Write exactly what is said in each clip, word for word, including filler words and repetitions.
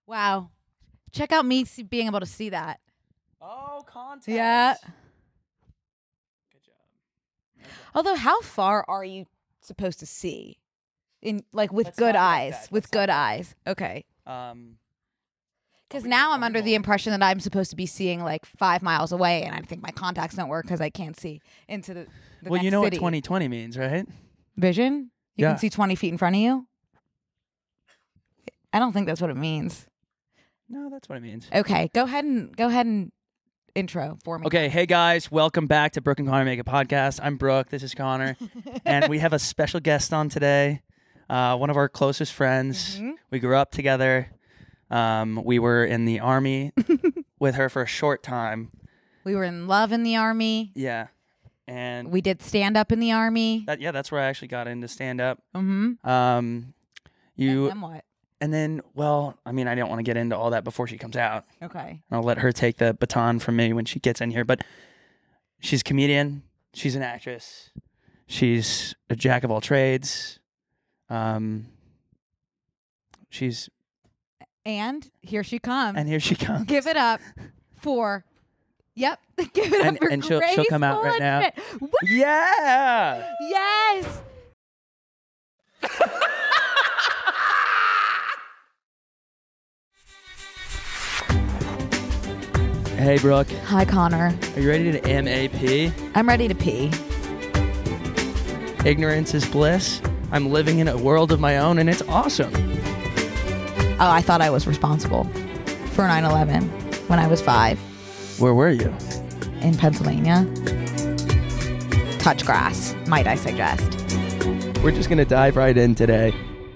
Wow. Check out me see, being able to see that. Oh, context. Yeah. Good job. Although, how far are you supposed to see? In like with Let's good talk about eyes. that. With Let's talk good about eyes. Okay. Um, Because we now go- I'm are we under the going? impression that I'm supposed to be seeing like five miles away, and I think my contacts don't work because I can't see into the, the well, next you know city. what twenty twenty means, right? Vision? You Yeah. can see twenty feet in front of you? I don't think that's what it means. No, that's what it means. Okay, go ahead and go ahead and intro for me. Okay, hey guys, welcome back to Brooke and Connor Make a Podcast. I'm Brooke, this is Connor, and we have a special guest on today, uh, one of our closest friends. Mhm. We grew up together. Um, we were in the Army with her for a short time. We were in love in the Army. Yeah, and We did stand up in the Army. that yeah, that's where I actually got into stand up. Mm-hmm. Um, you And then what? and then well, I mean, I don't want to get into all that before she comes out. Okay. I'll let her take the baton from me when she gets in here. But she's a comedian. She's an actress. She's a jack of all trades. Um, she's And here she comes. and here she comes. Give it up for. Yep. Give it And- up for and she'll- Grace she'll come out right now. Bullitt. Woo! Yeah. Yes. Hey, Brooke. Hi, Connor. Are you ready to M A P? I'm ready to pee. Ignorance is bliss. I'm living in a world of my own, and it's awesome. Oh, I thought I was responsible for nine eleven when I was five Where were you? in Pennsylvania. Touch grass, might I suggest. We're just gonna dive right in today.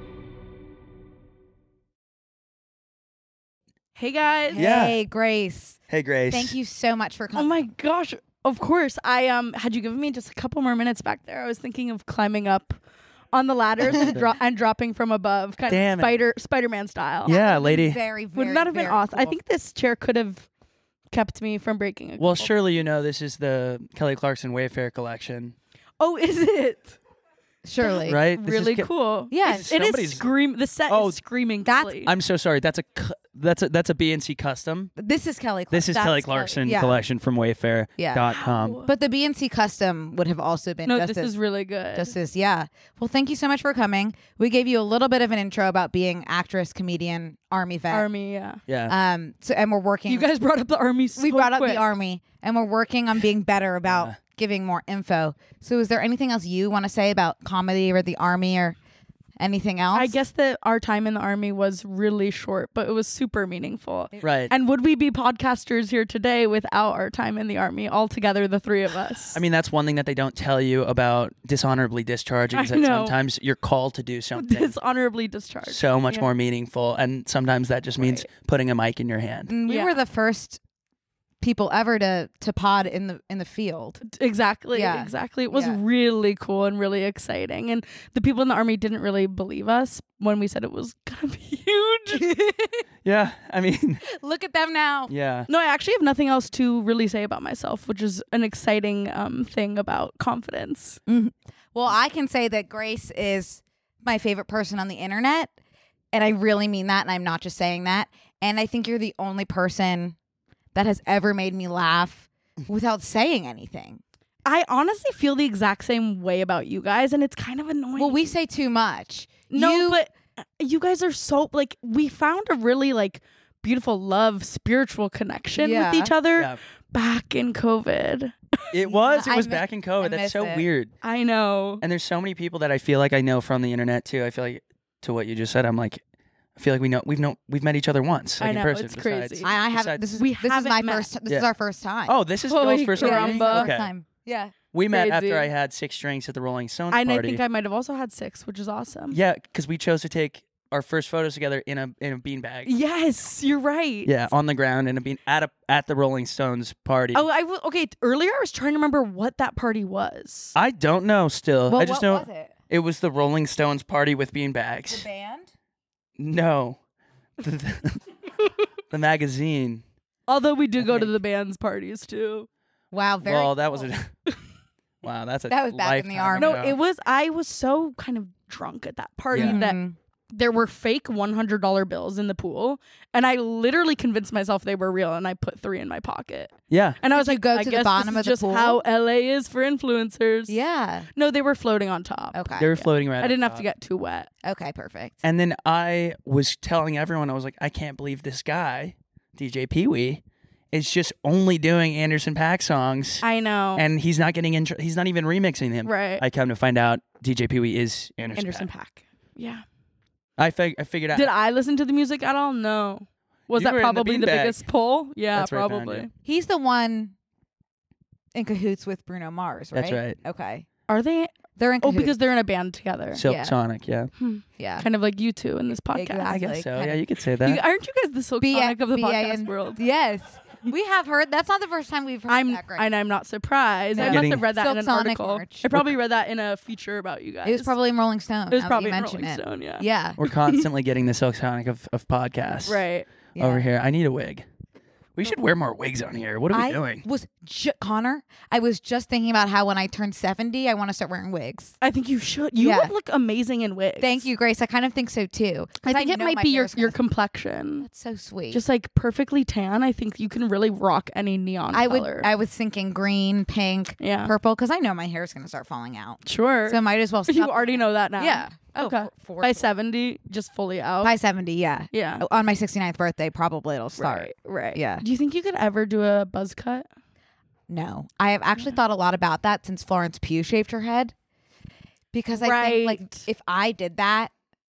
Hey guys. Yeah. Hey, Grace. Hey, Grace. Thank you so much for Oh coming. my gosh. Of course. I um had you given me just a couple more minutes back there, I was thinking of climbing up on the ladders and, dro- and dropping from above, kind Damn it. of Spider Spider-Man style. Yeah, lady. Very, very, Would not have been very awesome. I cool. think this chair could have kept me from breaking a Well, couple- surely you know this is the Kelly Clarkson Wayfair collection, Oh, is it? Surely. right? This is really Ke- cool. Yes. It is Somebody's- scream the set Oh, is screaming that's- Kelly. I'm so sorry. That's a cu- that's a that's a B N C custom. This is Kelly Clarkson. This is That's Kelly Clarkson yeah. collection from Wayfair Yeah. dot com. Wow. But the B N C custom would have also been No, just this as, is really good. just as, yeah. Well, thank you so much for coming. We gave you a little bit of an intro about being actress, comedian, Army vet. Army, yeah. Yeah. Um, so, and we're working. You guys brought up the Army so we brought up quick. the Army, and we're working on being better about Yeah. giving more info. So, is there anything else you want to say about comedy or the Army or anything else? I guess that our time in the Army was really short, but it was super meaningful. Right. And would we be podcasters here today without our time in the Army, all together, the three of us? I mean, that's one thing that they don't tell you about dishonorably discharging is I that know. sometimes you're called to do something Dishonorably discharged. so much Yeah. more meaningful, and sometimes that just means Right. putting a mic in your hand. Mm, we Yeah. were the first people ever to to pod in the in the field. Exactly. Yeah. Exactly. It was Yeah. really cool and really exciting. And the people in the Army didn't really believe us when we said it was going to be huge. Yeah. I mean, Look at them now. yeah. No, I actually have nothing else to really say about myself, which is an exciting um, thing about confidence. Well, I can say that Grace is my favorite person on the internet, and I really mean that, and I'm not just saying that. And I think you're the only person that has ever made me laugh without saying anything. I honestly feel the exact same way about you guys, and it's kind of annoying. Well, we say too much. No, You- but uh, you guys are so like we found a really like beautiful love, spiritual connection Yeah. with each other Yeah. back in COVID. It was. It I was mi- back in I COVID. miss That's so it. weird. I know. And there's so many people that I feel like I know from the internet too. I feel like to what you just said, I'm like, I feel like we know we've known we've met each other once. Like I in know, person, it's besides- crazy. I, I have besides- this is We this is haven't my met. first. This Yeah. is our first time. Oh, this is Holy Noel's first crap. time. This is our Caramba. first Okay. time. Yeah. We met Crazy. after I had six drinks at the Rolling Stones And party. I think I might have also had six, which is awesome. Yeah, because we chose to take our first photos together in a in a beanbag. Yes, you're right. Yeah, on the ground in a bean at a at the Rolling Stones party. Oh, I w- okay. Earlier, I was trying to remember what that party was. I don't know still. Well, I just what know was it? it was the Rolling Stones party with beanbags. band. No. the, the magazine. Although we did go to Okay. the band's parties too. Wow. Very. well, that was cool. a Wow, that's a That was back in the lifetime army. No, ago. it was. I was so kind of drunk at that party Yeah. that Mhm. there were fake one hundred dollar bills in the pool, and I literally convinced myself they were real, and I put three in my pocket. Yeah. And I was Did you like, go I to the guess bottom this of is the just pool? how L A is for influencers. Yeah. No, they were floating on top. Okay. They were floating right I didn't up have to top. get too wet. Okay, perfect. And then I was telling everyone, I was like, I can't believe this guy, D J Pee Wee, is just only doing Anderson .Paak songs, I know. and he's not getting intro. He's not even remixing them. right. I come to find out, D J Pee Wee is Anderson, Anderson .Paak. .Paak. Yeah. I fig- I figured out. Did I listen to the music at all? No. Was You that were in the probably the, beanbag. biggest pull? Yeah, That's right behind probably. you. He's the one in cahoots with Bruno Mars, right? That's right. Okay. Are they? They're in Oh, cahoots. because they're in a band together. Silk Yeah. Sonic, yeah. Hmm. yeah. Kind of like you two in this podcast. Exactly. I guess like, so. kind Yeah, of- you could say that. You, aren't you guys the Silk B- Sonic of the B- podcast and- world? Yes. We have heard. That's not the first time we've heard I'm that. Grace. and I'm not surprised. No. I must Getting- have read that Silk in an Sonic article. merch. I probably read that in a feature about you guys. It was probably in Rolling Stone. It was now that probably you in mention Rolling it. Stone. Yeah. Yeah. We're constantly getting the Silk Sonic of, of podcasts Right. yeah. over here. I need a wig. We should wear more wigs on here. What are we I doing? was ju- Connor. I was just thinking about how when I turn seventy, I want to start wearing wigs. I think you should. You Yeah. would look amazing in wigs. Thank you, Grace. I kind of think so too. 'Cause I think it know might my be your hair's your gonna- complexion. That's so sweet. Just like perfectly tan. I think you can really rock any neon I color. would. I was thinking green, pink, yeah. purple, because I know my hair is gonna start falling out. Sure. So I might as well. you stop- already know that now. Yeah. Oh, Okay. for- for By sure. seventy, just fully out. By seventy, yeah. yeah. On my sixty-ninth birthday, probably it'll start. Right. Right. Yeah. Do you think you could ever do a buzz cut? No, I have actually thought a lot about that since Florence Pugh shaved her head, because I think like Right. if I did that,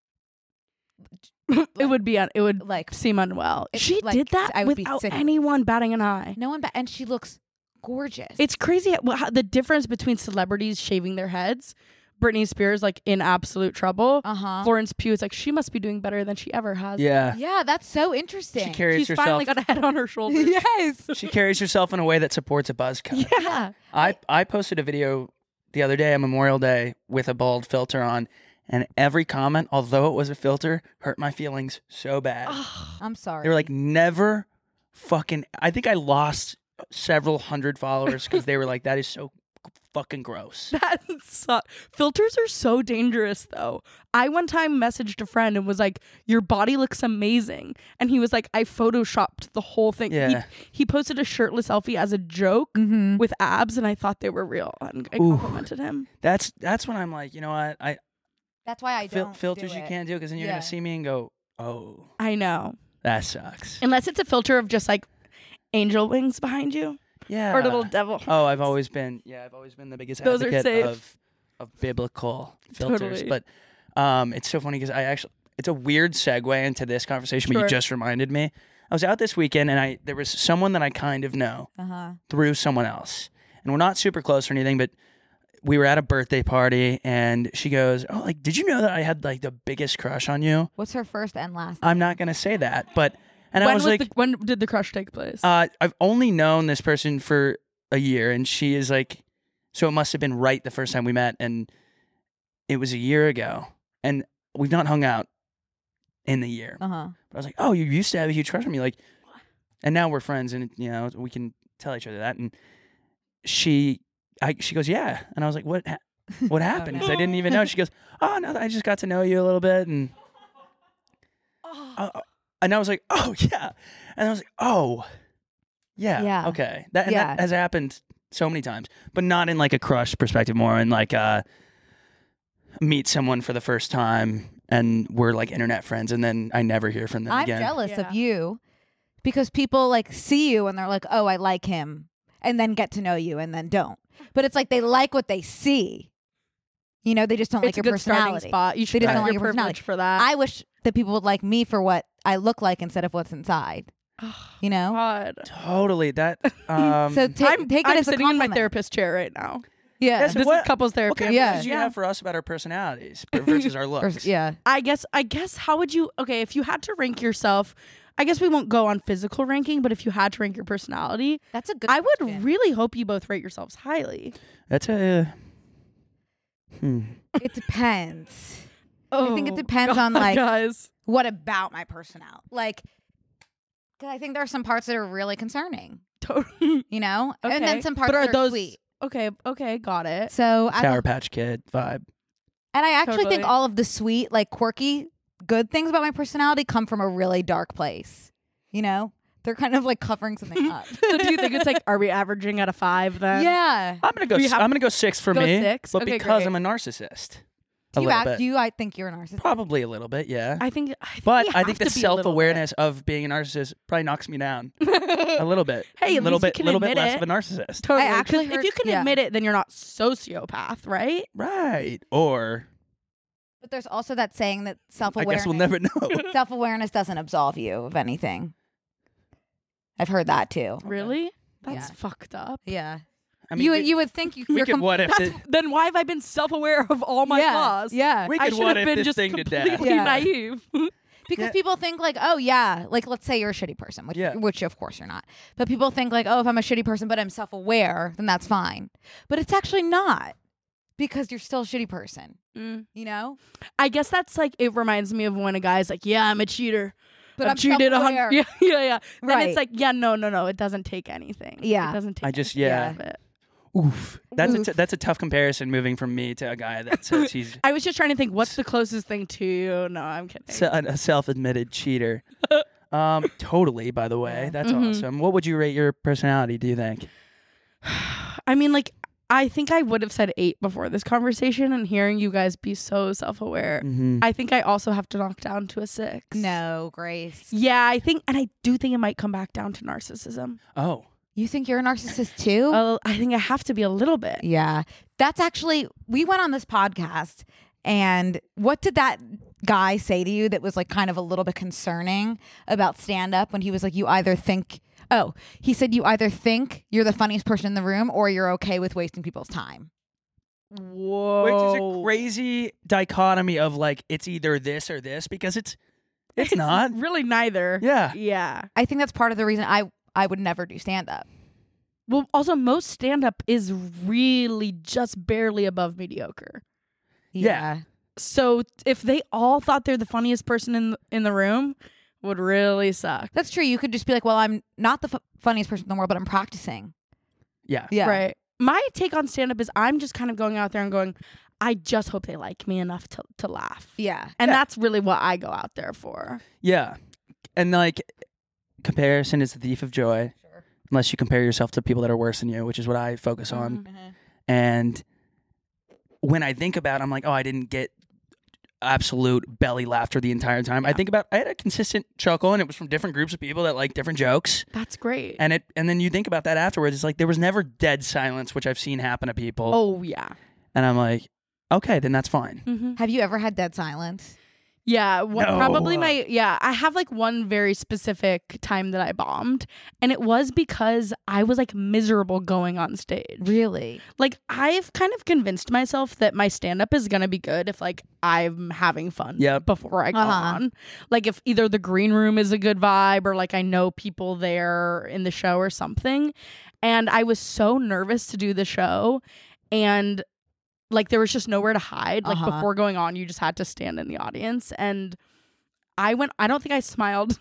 it would be. Un- it would like seem unwell. It- She like, did that I would be without sick. anyone batting an eye. no one, ba- and she looks gorgeous. It's crazy how, how the difference between celebrities shaving their heads. Britney Spears like in absolute trouble. uh huh. Florence Pugh is like she must be doing better than she ever has. Yeah. Yeah, that's so interesting. She carries She's herself. finally got a head on her shoulders. yes. she carries herself in a way that supports a buzz cut. Yeah. I, I posted a video the other day on Memorial Day with a bald filter on, and every comment, although it was a filter, hurt my feelings so bad. I'm sorry. They were like, never fucking. I think I lost several hundred followers because they were like, that is so fucking gross. That sucks. Filters are so dangerous, though. I one time messaged a friend and was like, "Your body looks amazing," and he was like, "I photoshopped the whole thing." Yeah. He, he posted a shirtless selfie as a joke mm-hmm. with abs, and I thought they were real. And I Ooh. complimented him. That's that's when I'm like, you know what? I That's why I fil- don't filters do you it. can't do because then you're Yeah. gonna see me and go, oh, I know, that sucks. unless it's a filter of just like angel wings behind you Yeah. or a little devil. Oh, I've always been yeah, I've always been the biggest Those are advocate safe. of of biblical filters. Totally. But um, it's so funny because I actually it's a weird segue into this conversation, but Sure. you just reminded me. I was out this weekend and I there was someone that I kind of know Uh huh. through someone else, and we're not super close or anything, but we were at a birthday party and she goes, "Oh, like, did you know that I had like the biggest crush on you?" What's her first and last? I'm not gonna say that, but and when I was, like, the, when did the crush take place? Uh, I've only known this person for a year, and she is like, so it must have been right the first time we met, and it was a year ago, and we've not hung out in the year. Uh huh. But I was like, oh, you used to have a huge crush on me, like, and now we're friends, and you know we can tell each other that. And she, I, she goes, yeah, and I was like, what, ha- what happened? Because I didn't even know. She goes, oh no, I just got to know you a little bit, and. Uh, and I was like, oh, yeah. And I was like, oh, yeah. Yeah. Okay. That, and Yeah. that has happened so many times, but not in like a crush perspective, more in like uh, meet someone for the first time and we're like internet friends and then I never hear from them I'm again. jealous Yeah. of you because people like see you and they're like, oh, I like him, and then get to know you and then don't. But it's like they like what they see. You know, they just don't it's like a your good starting personality. spot. You should just have don't like your your privilege personality. for that. I wish that people would like me for what I look like instead of what's inside. You know. God. Totally. That. Um, So ta- I'm, take it I'm as a sitting in my compliment. therapist chair right now. Yeah. Yes, This what- is couples what therapy. kind of Yeah. questions do you Yeah. have for us about our personalities versus our Or- looks? yeah. I guess I guess how would you okay, if you had to rank yourself, I guess we won't go on physical ranking, but if you had to rank your personality, That's a good. I would question. really hope you both rate yourselves highly. That's a. Hmm. It depends. Oh, think it depends God, on, like- guys. What about my personality? Like, 'cause I think there are some parts that are really concerning. Totally. You know, and Okay. then some parts But are that are those sweet. Okay, okay, got it. So I Sour don't- Patch Kid vibe. and I actually Totally. think all of the sweet, like quirky, good things about my personality come from a really dark place. You know, they're kind of like covering something up. So do you think it's like, are we averaging at a five then? Yeah. I'm gonna go. We s- have- I'm gonna go six for Go me, six? but Okay, because great. I'm a narcissist, Do a you little act? bit. Do you? I think you're a narcissist. Probably a little bit, yeah. I think, I think But we I have think the to be a little self awareness of being a narcissist probably knocks me down bit. a little bit. Hey, a at little least you bit, can little bit admit less it. of a narcissist. Totally. I actually 'Cause if heard- you can yeah. admit it, then you're not sociopath, right? Right. Or But there's also that saying that self I awareness. guess we'll never know. Self awareness doesn't absolve you of anything. I've heard that too. Really? That's Yeah. fucked up. Yeah. I mean, you we, you would think you we you're could com- what if That's, the, then why have I been self-aware of all my yeah, flaws? Yeah. we I could should what have if been this just thing to completely death. Yeah. naive. Because Yeah. people think like, oh yeah, like let's say you're a shitty person, which Yeah. which of course you're not. But people think like, oh, if I'm a shitty person but I'm self-aware, then that's fine. But it's actually not, because you're still a shitty person. Mm. You know. I guess that's like, it reminds me of when a guy's like, yeah, I'm a cheater. But I've I'm cheated a self-aware. hundred. Yeah, yeah, yeah. Then Right. it's like, yeah, no, no, no. It doesn't take anything. Yeah. It doesn't take I just- anything yeah. out of it. Oof. That's a Oof. t- that's a tough comparison moving from me to a guy that says he's I was just trying to think, what's the closest thing to? No, I'm kidding. se- a self-admitted cheater. um, totally. By the way, Yeah. that's Mhm. awesome. What would you rate your personality? Do you think? I mean, like, I think I would have said eight before this conversation, and hearing you guys be so self-aware, Mm-hmm. I think I also have to knock down to a six. No, Grace. Yeah, I think, and I do think it might come back down to narcissism. Oh, You think you're a narcissist too? Uh, I think I have to be a little bit. Yeah. That's actually, we went on this podcast, and what did that guy say to you that was like kind of a little bit concerning about stand up, when he was like, you either think, oh, he said, you either think you're the funniest person in the room or you're okay with wasting people's time. Whoa. which is a crazy dichotomy of like it's either this or this, because it's it's, not. really neither. Yeah. Yeah. I think that's part of the reason I, I would never do stand up. Well, also, most stand up is really just barely above mediocre. Yeah. So if they all thought they're the funniest person in in the room, would really suck. That's true. You could just be like, well, I'm not the f- funniest person in the world, but I'm practicing. Yeah. Yeah. Right. My take on stand up is I'm just kind of going out there and going, I just hope they like me enough to, to laugh. Yeah. And Yeah. that's really what I go out there for. Yeah. And like comparison is the thief of joy. Sure. Unless you compare yourself to people that are worse than you, which is what I focus on. Mhm. And when I think about it, I'm like, oh, I didn't get absolute belly laughter the entire time. I Yeah. think about I had a consistent chuckle, and it was from different groups of people that like different jokes. That's great. And it and then you think about that afterwards, it's like there was never dead silence, which I've seen happen to people. Oh, yeah. And I'm like, okay, then that's fine. Mm-hmm. Have you ever had dead silence? Yeah, what, No. probably my yeah. I have like one very specific time that I bombed, and it was because I was like miserable going on stage. Really? Like I've kind of convinced myself that my stand up is gonna be good if like I'm having fun. Yep. Before I go Uh-huh. on, like if either the green room is a good vibe or like I know people there in the show or something, and I was so nervous to do the show, and like there was just nowhere to hide. Like Uh-huh. before going on, you just had to stand in the audience. And I went, I don't think I smiled.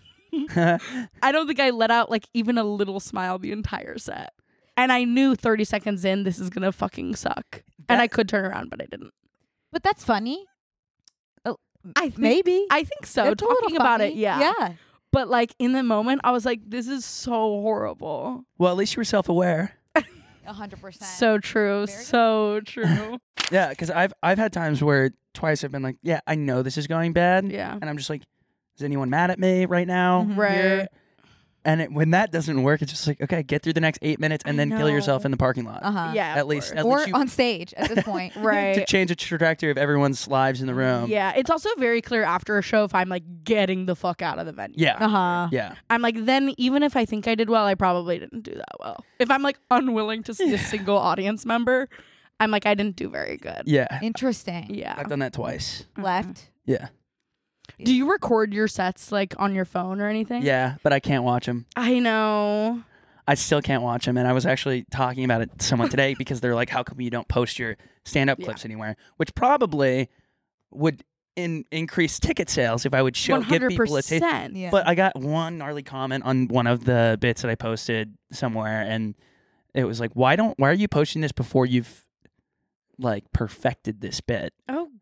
I don't think I let out like even a little smile the entire set. And I knew thirty seconds in, this is going to fucking suck. and I could turn around, but I didn't. But that's funny. Oh, I think, maybe. I think so. It's a little Talking about it, funny. yeah. Yeah. But like in the moment, I was like, this is so horrible. Well, at least you were self-aware. A hundred percent. So true. Very good. So true. Yeah, because I've I've had times where twice I've been like, yeah, I know this is going bad, Yeah. and I'm just like, is anyone mad at me right now? Mhm. Right. here? And it, when that doesn't work, it's just like, okay, get through the next eight minutes and I then kill yourself know. in the parking lot. Uh-huh. Yeah. At of least- course. at Or least you- on stage at this point. Right. To change the trajectory of everyone's lives in the room. Yeah. It's also very clear after a show if I'm like getting the fuck out of the venue. Yeah. Uh-huh. Yeah. I'm like, then even if I think I did well, I probably didn't do that well. If I'm like unwilling to see a single audience member, I'm like, I didn't do very good. Yeah. Interesting. Yeah. I've done that twice. Left. Yeah. Do you record your sets like on your phone or anything? Yeah, but I can't watch them. I know. I still can't watch them. And I was actually talking about it to someone today because they're like, how come you don't post your stand-up Yeah. clips anywhere? Which probably would in- increase ticket sales if I would show one give hundred people a taste. percent. Yeah. But I got one gnarly comment on one of the bits that I posted somewhere, and it was like, why don't why are you posting this before you've like perfected this bit? Oh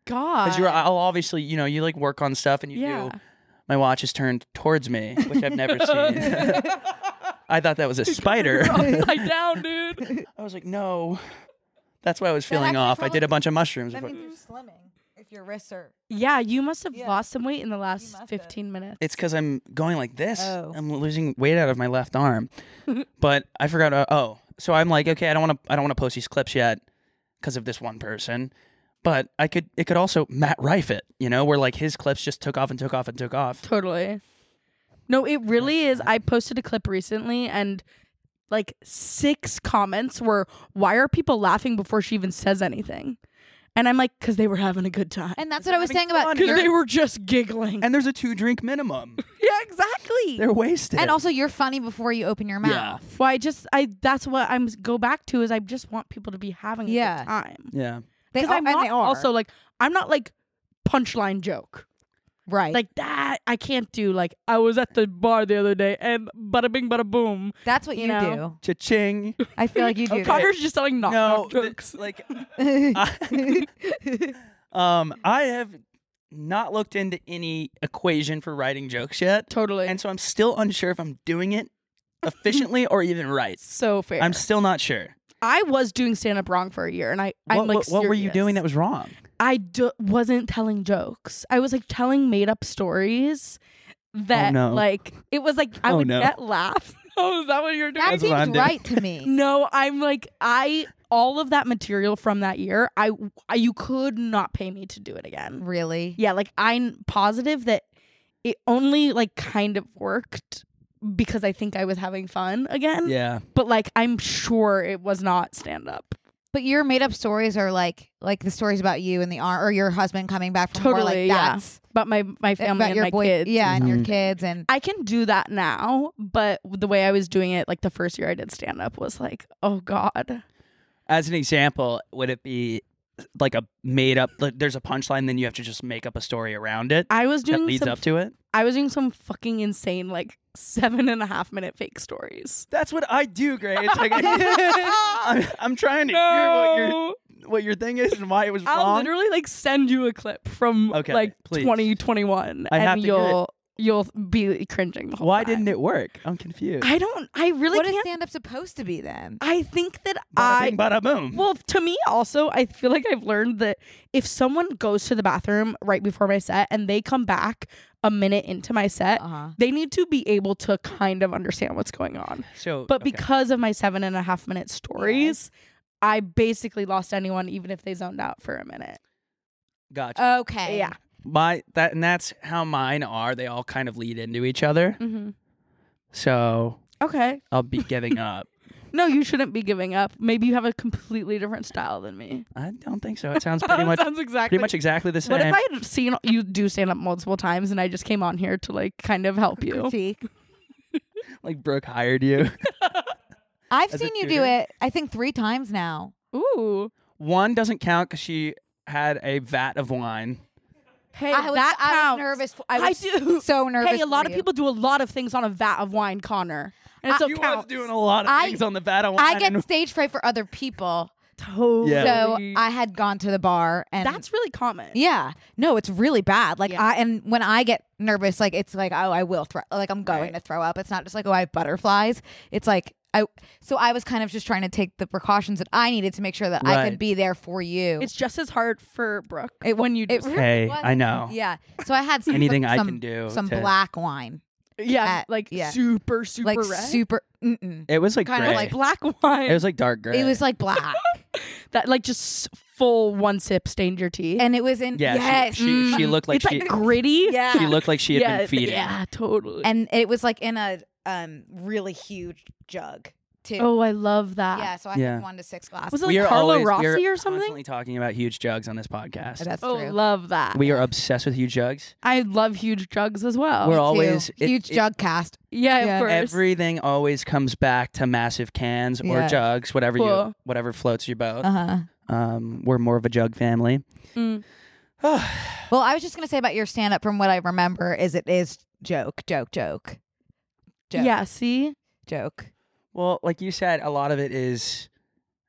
God. Because you're, I'll obviously, you know, you like work on stuff and you yeah. do. My watch is turned towards me, which I've never seen. I thought that was a spider. Upside down, dude. I was like, no. That's why I was That feeling actually off. I probably- did a bunch of mushrooms. That before- means you're slimming if your wrists are. Yeah, you must have Yeah. lost some weight in the last must have. fifteen minutes. It's because I'm going like this. Oh. I'm losing weight out of my left arm. But I forgot. Uh, oh, so I'm like, okay, I don't want to. I don't want to post these clips yet because of this one person. But I could. It could also Matt Rife it. You know, where like his clips just took off and took off and took off. Totally. No, it really is. I posted a clip recently and like six comments were, why are people laughing before she even says anything? And I'm like, because they were having a good time. And that's what I was having saying about fun. Because your- they were just giggling. And there's a two drink minimum. yeah, exactly. They're wasted. and also you're funny before you open your mouth. Yeah. Well, I just, I that's what I'm go back to is I just want people to be having a Yeah. good time. yeah. They Because are, I'm and not they are. also like, I'm not like punchline joke. right. Like that, I can't do. Like, I was at the bar the other day and bada bing, bada boom. that's what you, you know. Cha-ching. do. I feel like you do. Okay. Connor's just telling knock no, knock th- jokes. like, I, um, I have not looked into any equation for writing jokes yet, Totally. and so I'm still unsure if I'm doing it efficiently or even right. so fair. I'm still not sure. I was doing stand up wrong for a year, and I, I'm What, like, what, what were you serious. doing that was wrong? I do- wasn't telling jokes. I was like telling made up stories that, Oh, no. like, it was like I Oh, would no. get laughs. Oh, is that what you're doing? that That's what I'm seems doing. right to me. No, I'm like I all of that material from that year. I, I you could not pay me to do it again. Really? Yeah, like I'm positive that it only like kind of worked because I think I was having fun again. Yeah. But like I'm sure it was not stand up. But your made up stories are like like the stories about you and the ar- or your husband coming back from war. Totally, Like yeah. that's But my my family about and your my boy, kids. yeah, and your Mhm. kids, and I can do that now, but the way I was doing it, like the first year I did stand up, was like, oh god. As an example, would it be like a made up? Like, there's a punchline, then you have to just make up a story around it I was that doing leads some, up to it. I was doing some fucking insane like seven and a half minute fake stories. That's what I do, Grace. Like, I'm, I'm trying to hear what your what your thing is and why it was I'll wrong. literally like send you a clip from Okay, like please. twenty twenty-one, I have and to hear you'll you'll be cringing the whole Why time. didn't it work? I'm confused. I don't. I really what is can't. stand up supposed to be then? I think that Bada I. bing, bada boom. Well, to me also, I feel like I've learned that if someone goes to the bathroom right before my set and they come back a minute into my set, Uh-huh. they need to be able to kind of understand what's going on. so, But okay. because of my seven and a half minute stories, I basically lost anyone, even if they zoned out for a minute. gotcha. Okay. Yeah. My that and that's how mine are. They all kind of lead into each other. Mm-hmm. So Okay. I'll be giving up. No, you shouldn't be giving up. Maybe you have a completely different style than me. I don't think so. It sounds pretty much Sounds exactly. pretty much exactly the same. What if I had seen you do stand up multiple times and I just came on here to like kind of help you? Critique. like Brooke hired you? I've As a seen you do tutor? it. I think three times now. Ooh. One doesn't count because she had a vat of wine. Hey, I was, that I counts. was nervous. For, I I was do. so nervous. Hey, a lot for of you. people do a lot of things on a vat of wine, Connor. And it still you counts. was doing a lot of I- things on the vat of wine. I get and- stage fright for other people, Totally. Yeah. so I had gone to the bar, and That's really common. yeah, no, it's really bad. Like Yeah. I and when I get nervous, like it's like oh, I will throw, like I'm going Right. to throw up. It's not just like oh, I have butterflies. It's like I. So I was kind of just trying to take the precautions that I needed to make sure that I Right. could be there for you. It's just as hard for Brooke It- when you do. it really Hey, was. I know. Yeah. So I had some, Anything some, I some- can do some to- black wine, yeah, at- like yeah. super, super like red. super. Mm-mm. It was like Kinda gray. like black wine. it was like dark gray. It was like black, that like just full one sip stained your teeth. and it was in yeah. yes, She, she, she mm, looked like it's she like gritty. yeah. she looked like she had yeah, been feeding. yeah, totally. and it was like in a um really huge jug too. oh, I love that. yeah. So I Yeah. had one to six glasses. Was it We like are Carlo always, Rossi we are or something? constantly talking about huge jugs on this podcast. That's Oh, true. love that. We are obsessed with huge jugs. I love huge jugs as well. We're Me always too. it- huge it- jug cast. yeah, Yeah. of course. Everything always comes back to massive cans or Yeah. jugs, whatever you Cool. whatever floats your boat. Uh huh. Um, we're more of a jug family. Mm. Well, I was just gonna say about your stand up. From what I remember, is it is joke, joke, joke, joke, Yeah, see? joke. Well, like you said, a lot of it is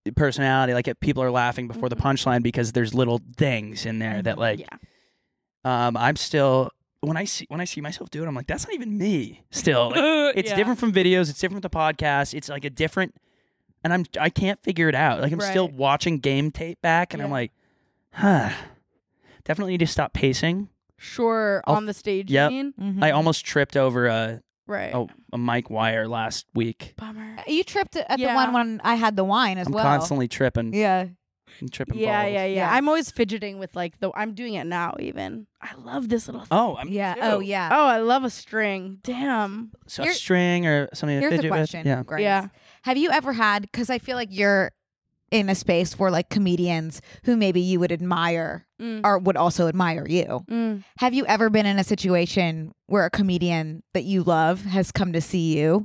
personality. Like, people are laughing before Mhm. the punchline because there's little things in there that, like, Yeah. um, I'm still when I see when I see myself do it, I'm like, that's not even me. Still, like, it's Yeah. different from videos. It's different with the podcast. It's like a different, and I'm I can't figure it out. Like, I'm still Right. watching game tape back, and I'm Yeah. like, huh. Definitely need to stop pacing. Sure, I'll- on the stage. Yep. You mean? Mhm. I almost tripped over a Right. a, a mic wire last week. Bummer. You tripped at Yeah. the one when I had the wine as I'm well. constantly tripping. Yeah. I'm tripping Yeah, balls. yeah, yeah, Yeah. I'm always fidgeting with like the. I'm doing it now. Even I love this little. Thing. Oh, I'm Yeah. too. Oh, yeah. Oh, I love a string. Damn. So Here- a string or something to Here's a fidget question. with. Yeah. Grace. Yeah. Have you ever had, because I feel like you're in a space where like comedians who maybe you would admire Mm. or would also admire you. Mm. Have you ever been in a situation where a comedian that you love has come to see you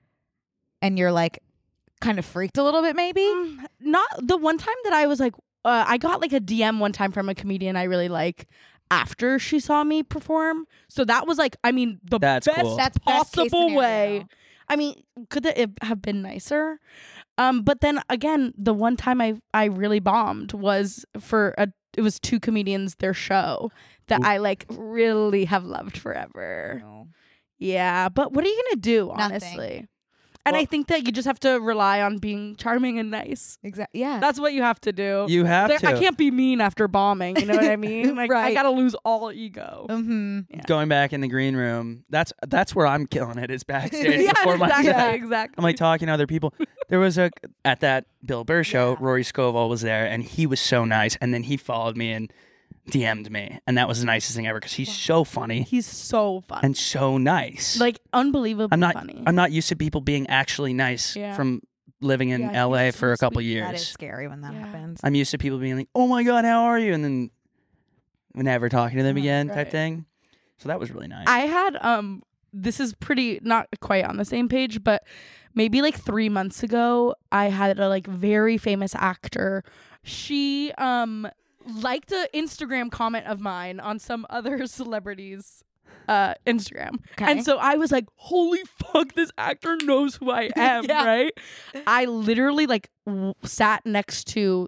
and you're like kind of freaked a little bit maybe? Mm, Not the one time that I was like, uh, I got like a D M one time from a comedian I really like after she saw me perform. So that was like, I mean, the That's best cool. That's best case possible scenario. way. I mean, could it have been nicer? Um, but then again, the one time I I really bombed was for a it was two comedians their show that Ooh. I like really have loved forever. Yeah, but what are you gonna do, Nothing. honestly? And I Well- think that you just have to rely on being charming and nice. Exactly. Yeah. That's what you have to do. You have There- to. I can't be mean after bombing. You know what I mean? Like I Right. gotta lose all ego. mm-hmm. Yeah. Going back in the green room. That's that's where I'm killing it. Is backstage yeah, before my exactly. set. Exactly. I'm like talking to other people. There was a at that Bill Burr show. Yeah. Rory Scovel was there, and he was so nice. And then he followed me and D M'd me, and that was the nicest thing ever because he's so funny He's so fun. and so nice. like unbelievably I'm not funny. I'm not used to people being actually nice Yeah. from living in Yeah, L A he's for so a couple sweet. That is years. scary when that Yeah. happens. I'm used to people being like, "Oh my god, how are you?" and then never talking to them Right, again, type right. thing. So that was really nice. I had um this is pretty not quite on the same page, but maybe like three months ago, I had a like very famous actor. She um liked an Instagram comment of mine on some other celebrities' uh Instagram. Okay. And so I was like, holy fuck, this actor knows who I am, Yeah. right? I literally like w- sat next to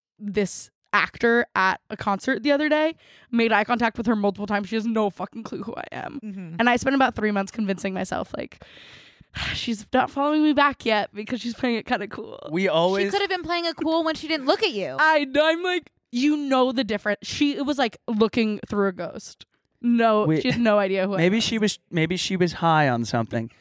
this actor at a concert the other day, made eye contact with her multiple times. She has no fucking clue who I am. mm-hmm. And I spent about three months convincing myself, like, she's not following me back yet because she's playing it kind of cool. we She always could have been playing it cool when she didn't look at you. I, I'm like, you know the difference. She, it was like looking through a ghost. No, We- she had no idea who I maybe was. she was maybe she was high on something.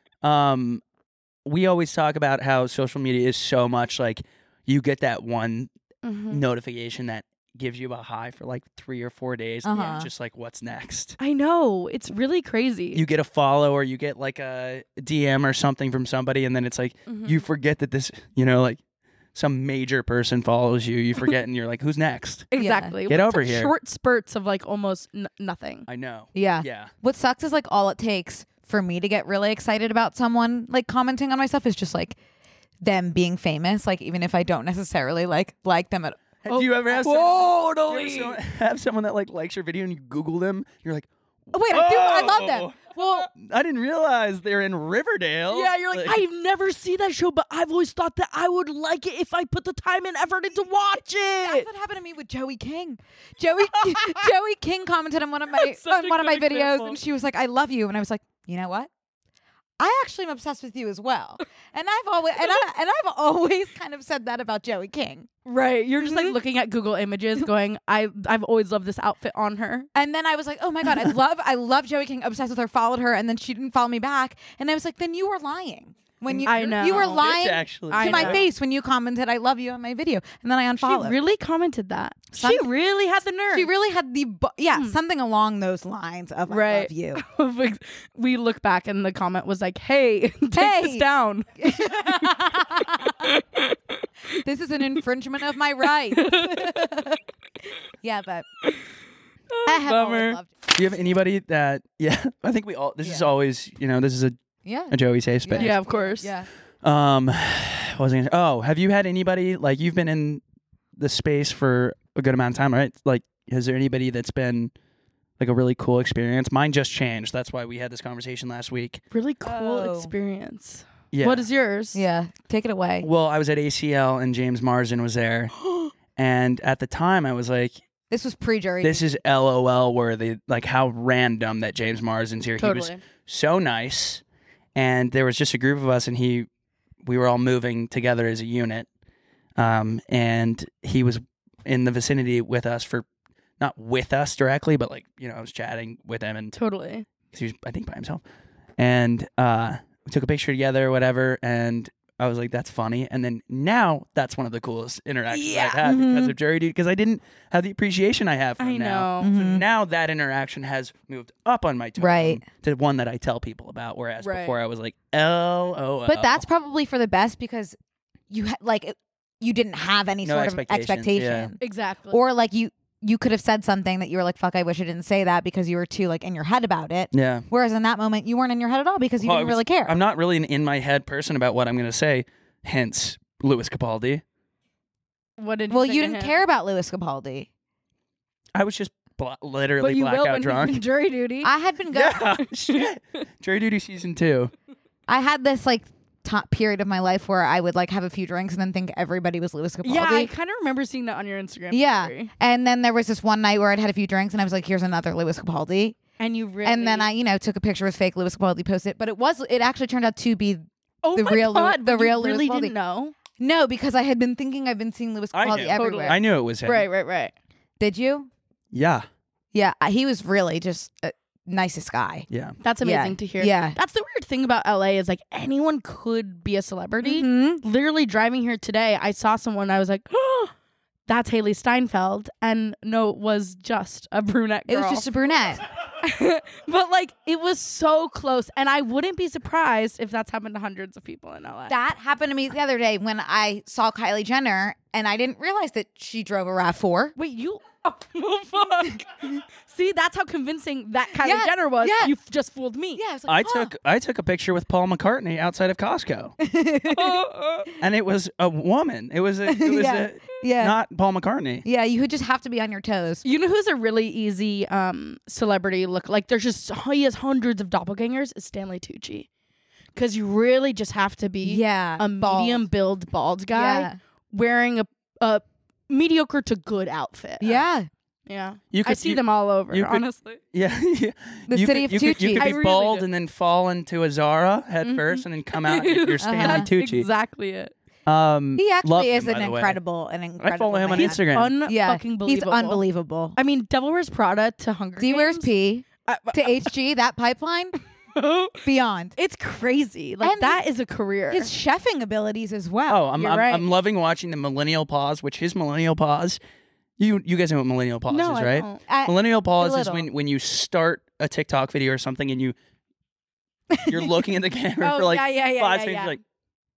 Um, we always talk about how social media is so much like you get that one Mhm. notification that gives you a high for like three or four days. and Uh-huh. you're just like, what's next? I know. It's really crazy. You get a follow or you get like a D M or something from somebody, and then it's like Mhm. you forget that this, you know, like some major person follows you. You forget, and you're like, who's next? Exactly. Get With over such here. Short spurts of like almost n- nothing. I know. yeah. Yeah. What sucks is like all it takes for me to get really excited about someone like commenting on my stuff is just like them being famous. Like even if I don't necessarily like like them at Do you ever have someone, Totally. do you ever so- have someone that like likes your video and you Google them? You're like, oh, wait, I do. I love them. "Oh, Well, I didn't realize they're in Riverdale. Yeah, you're like, I've never seen that show, but I've always thought that I would like it if I put the time and effort into watch that's it. what happened to me with Joey King. Joey Joey King commented on one of my That's such on a one of my good videos, example. and she was like, "I love you," and I was like, "You know what? I actually am obsessed with you as well." And I've always and I and I've always kind of said that about Joey King. Right. You're just like Mhm. looking at Google Images going, I I've always loved this outfit on her. And then I was like, "Oh my god, I love I love Joey King, obsessed with her, followed her, and then she didn't follow me back." And I was like, "Then you were lying when you I know. you were Bitch, lying actually. to I my know. face when you commented I love you on my video, and then I She unfollowed." really commented that. Some- she really had the nerve. She really had the bu- yeah Hmm. something along those lines of I Right. love you. We look back and the comment was like, hey, take Hey. this down. This is an infringement of my rights. Yeah, but I have always Bummer. loved it. Do you have anybody that? Yeah, I think we all. This is Yeah. always, you know, this is a, Yeah. a Joey safe space. Yeah, of course. Yeah. Um, what was I gonna, oh, have you had anybody like you've been in the space for a good amount of time, right? Like, has there anybody that's been like a really cool experience? Mine just changed. That's why we had this conversation last week. Really cool Oh. experience. Yeah. What is yours? Yeah, take it away. Well, I was at A C L and James Marsden was there. And at the time I was like, This was pre-jury. this is L O L worthy. Like how random that James Marsden's here. Totally. He was so nice. And there was just a group of us and he we were all moving together as a unit. Um, and he was in the vicinity with us for not with us directly, but like, you know, I was chatting with him and Totally. because he was, I think, by himself. And uh, we took a picture together or whatever. And I was like, that's funny. And then now that's one of the coolest interactions Yeah. I've had because Mhm. of Jury Duty, because I didn't have the appreciation I have for I him now. know. So Mhm. now that interaction has moved up on my totem Right. to one that I tell people about, whereas Right. before I was like, L O L. But that's probably for the best because you ha- like it, you didn't have any No sort of expectations, expectation, Exactly. or like you you could have said something that you were like, "Fuck, I wish I didn't say that," because you were too like in your head about it. Yeah. Whereas in that moment, you weren't in your head at all because you Well, I didn't was- really care. I'm not really an in my head person about what I'm going to say, hence Louis Capaldi. what did you well, think you of didn't him? care about Louis Capaldi. I was just bla- But literally you will blackout when drunk. he's in jury duty. I had been going. Yeah, shit. Jury Duty season two. I had this like top period of my life where I would like have a few drinks and then think everybody was Louis Capaldi. yeah, I kind of remember seeing that on your Instagram. Yeah. story. And then there was this one night where I'd had a few drinks and I was like, "Here's another Louis Capaldi." And you really. And then I, you know, took a picture with fake Louis Capaldi, posted it, but it was it actually turned out to be oh the my real Louis- God, the but you real Louis really Capaldi. didn't know. no, because I had been thinking I've been seeing Louis I Capaldi knew. everywhere. Totally. I knew it was him. Right, right, right. Did you? Yeah. Yeah, I- he was really just a nicest guy. Yeah. That's Yeah. amazing to hear. Yeah. That's the weird thing about L A is like anyone could be a celebrity. Mhm. Literally driving here today, I saw someone. I was like, oh, that's Haley Steinfeld, and no, it was just a brunette It girl. was just a brunette. but like it was so close, and I wouldn't be surprised if that's happened to hundreds of people in L A. That happened to me the other day when I saw Kylie Jenner and I didn't realize that she drove a RAV four. Wait, you? Oh, fuck! See, that's how convincing that Kylie Yeah, Jenner was. yeah. You f- just fooled me. Yeah, I was I like, huh. took I took a picture with Paul McCartney outside of Costco. And it was a woman. It was a it was Yeah. a, Yeah. not Paul McCartney. Yeah, you would just have to be on your toes. You know who's a really easy um celebrity look like? There's just he has hundreds of doppelgangers. Is Stanley Tucci, because you really just have to be Yeah. a bald. medium build bald guy Yeah. wearing a a mediocre to good outfit. Yeah. yeah. You I could see you, them all over. you could- Honestly, Yeah. yeah. The you city could, of you could, you Tucci. could I be really bald do. and then fall into a Zara head Mhm. first and then come out and you're Stanley Uh-huh. Tucci. exactly it. Um, He love actually him, is by an the way. incredible, an incredible. I follow him on man. Instagram. Yeah, Un-fucking believable. he's unbelievable. I mean, Devil Wears Prada to Hunger D Games. wears P I- to H G. That pipeline beyond It's crazy. Like And that is a career. his chefing abilities as well. Oh, I'm You're I'm, right. I'm loving watching the millennial pause, which his millennial pause. You you guys know what millennial pause no, is, I right? don't. I- Millennial pause is little. when when you start a TikTok video or something and you you're looking at the camera Oh, for like yeah, yeah, yeah, five yeah, seconds, yeah.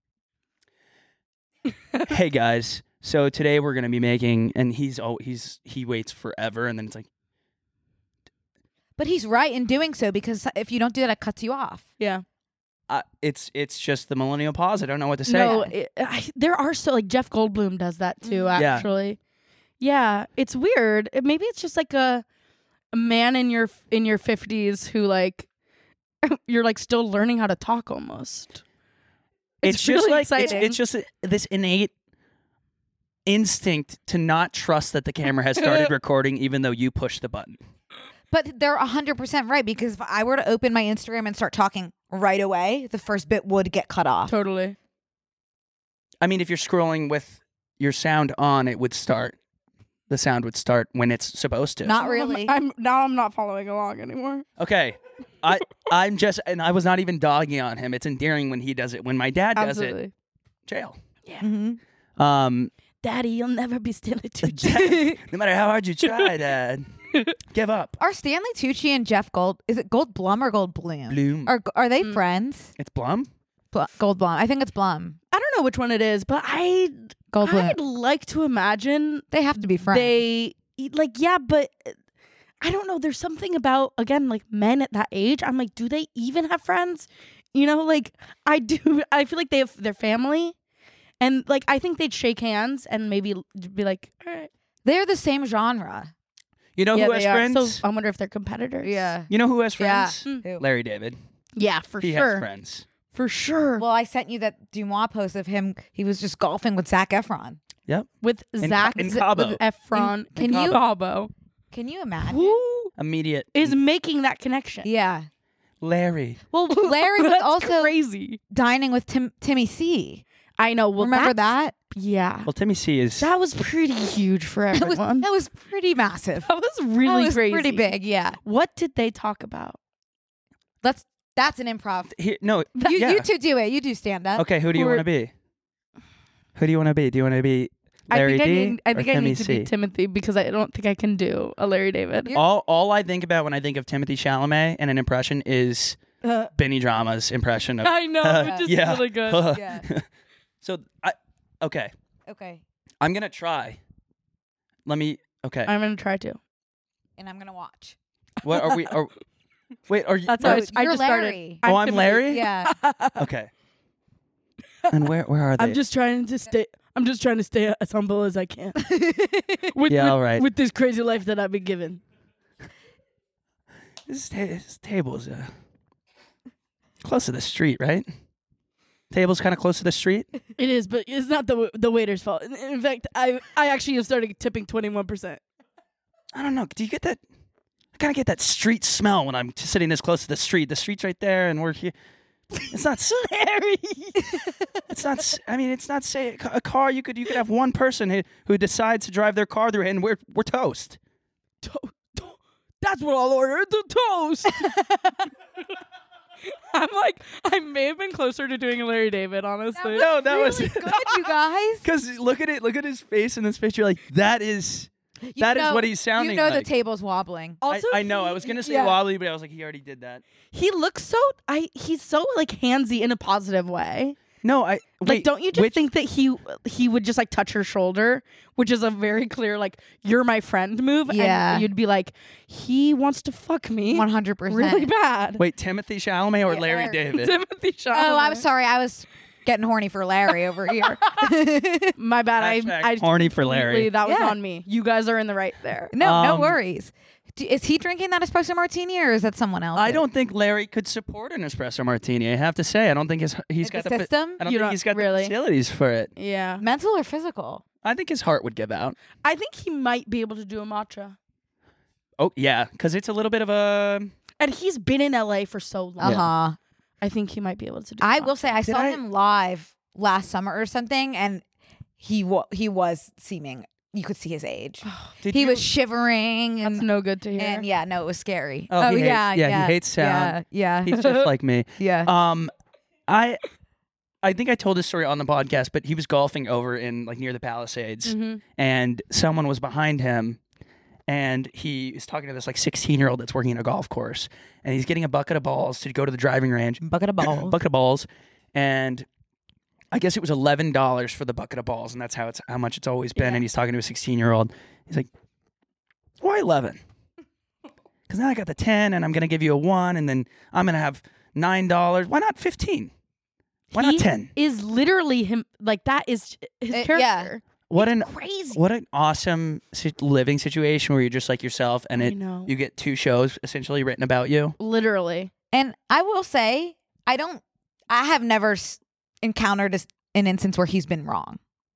like, hey guys, so today we're gonna be making, and he's oh he's he waits forever, and then it's like, but he's right in doing so because if you don't do that, it cuts you off. Yeah. uh, it's it's just the millennial pause. I don't know what to say. No, it, I, there are so like Jeff Goldblum does that too. Mhm. Yeah. Actually, yeah, it's weird. It- Maybe it's just like a, a man in your in your fifties who like you're like still learning how to talk almost. it's, It's just really like it's, exciting. it's just a, this innate instinct to not trust that the camera has started recording, even though you push the button. But they're one hundred percent right because if I were to open my Instagram and start talking right away, the first bit would get cut off. Totally. I mean, if you're scrolling with your sound on, it would start. The sound would start when it's supposed to. Not really. I'm now I'm not following along anymore. Okay. I I'm just and I was not even dogging on him. It's endearing when he does it. When my dad does Absolutely. it, jail. Mm-hmm. Um Daddy, you'll never be still a Tucci. no matter how hard you try, Dad. Give up. Are Stanley Tucci and Jeff Gold? Is it Goldblum or Goldblum? Bloom. Are are they Mm. friends? It's Blum? Bl- Goldblum. I think it's Blum. I don't know which one it is, but I Goldblum. I'd like to imagine They have to be friends. they like yeah, but I don't know. There's something about again like men at that age. I'm like, do they even have friends? You know, like I do. I feel like they have their family, and like I think they'd shake hands and maybe be like, all right. They're the same genre. You know yeah, who has they are. friends? So I wonder if they're competitors. Yeah. You know who has Yeah. friends? Mm. Larry David. yeah, for he sure. has friends. For sure. Well, I sent you that Dumois post of him. He was just golfing with Zac Efron. Yep. with In- Zach in Z- Cabo. with Efron. Can you- Cabo. Can you imagine? Who Immediate. is making that connection? Yeah. Larry. Well, Larry was That's also crazy. dining with Tim- Timmy C. I know. Well, Remember that's- that? Yeah. Well, Timmy C is. That was pretty huge for That was, everyone. that was pretty massive. That was really that was crazy. pretty big. Yeah. What did they talk about? Let's. That's an improv. He, no. You, yeah. you two do it. You do stand up. Okay, who do you Who are- want to be? Who do you want to be? Do you want to be Larry I think D I need, I or think I Timmy need to C? be Timothy because I don't think I can do a Larry David. You're- all all I think about when I think of Timothy Chalamet and an impression is Uh, Benny Drama's impression of. I know, Uh, which is yeah. really good. Yeah. So I okay, Okay. I'm gonna try. Let me. Okay. I'm gonna try to. And I'm gonna watch. What are we? Are, wait. Are you? That's are- how I You're just started. Larry. oh, I'm Timothy. Larry. Yeah. Okay. And where where are they? I'm just trying to stay. I'm just trying to stay as humble as I can. with, Yeah, with, all right. with this crazy life that I've been given. This, ta- this table's uh, close to the street, right? Table's kind of close to the street. It is, but it's not the w- the waiter's fault. In, in fact, I I actually have started tipping twenty-one percent. I don't know. Do you get that? I kind of get that street smell when I'm just sitting this close to the street. The street's right there, and we're here. It's not scary. It's not. s- I mean, it's not say a car. You could you could have one person who, who decides to drive their car through, it and we're we're toast. To- to- That's what I'll order. The toast. I'm like, I may have been closer to doing a Larry David, honestly. No, that was Really good, you guys. because look at it. Look at his face in this picture. Like that is You that is know- what he's sounding You know like. the table's wobbling. I, Also, I know. I he- was gonna say yeah. wobbly, but I was like, he already did that. He looks so I he's so like handsy in a positive way. No, I Like, wait. don't you just which, think that he he would just like touch her shoulder, which is a very clear like you're my friend move? Yeah. and you'd be like, he wants to fuck me One hundred percent. really bad. Wait, Timothy Chalamet or Yeah, Larry or- David? Timothy Chalamet. Oh, I was sorry. I was getting horny for Larry over here. My bad. I Hashtag I horny for completely- Larry. That was Yeah. on me. You guys are in the right there. No, no Um, worries. Do, is he drinking that espresso martini, or is that someone else? I don't think Larry could support an espresso martini. I have to say, I don't think his he's Like got the the, fa- system? I don't You think don't- he's got really? the facilities for it. Yeah. Mental or physical? I think his heart would give out. I think he might be able to do a matcha. Oh yeah, because it's a little bit of a. And he's been in L A for so long. Uh huh. I think he might be able to do I a will say I Did saw I- him live last summer or something, and he wa- he was seeming. You could see his age. Did He you- was shivering, and That's no good to hear. and yeah, no, it was scary. Oh, he hate- yeah, yeah, he yeah, hates sound. Yeah, He's just like me. yeah. Um, I. I think I told this story on the podcast, but he was golfing over in like near the Palisades, hmm and someone was behind him, and he is talking to this like sixteen year old that's working at a golf course, and he's getting a bucket of balls to go to the driving range. Bucket of balls. bucket of balls, and I guess it was eleven dollars for the bucket of balls, and that's how it's how much it's always been. Yeah. And he's talking to a sixteen year old. He's like, "Why eleven? Because now I got the ten, and I'm gonna give you a one, and then I'm gonna have nine dollars. Why not fifteen? Why He not ten? Is literally him. Like that is his Uh, yeah. character. What an Crazy. what an awesome si- living situation where you're just like yourself, and I it know. you get two shows essentially written about you. Literally. And I will say, I don't. I have never s- encountered a s an instance where he's been wrong.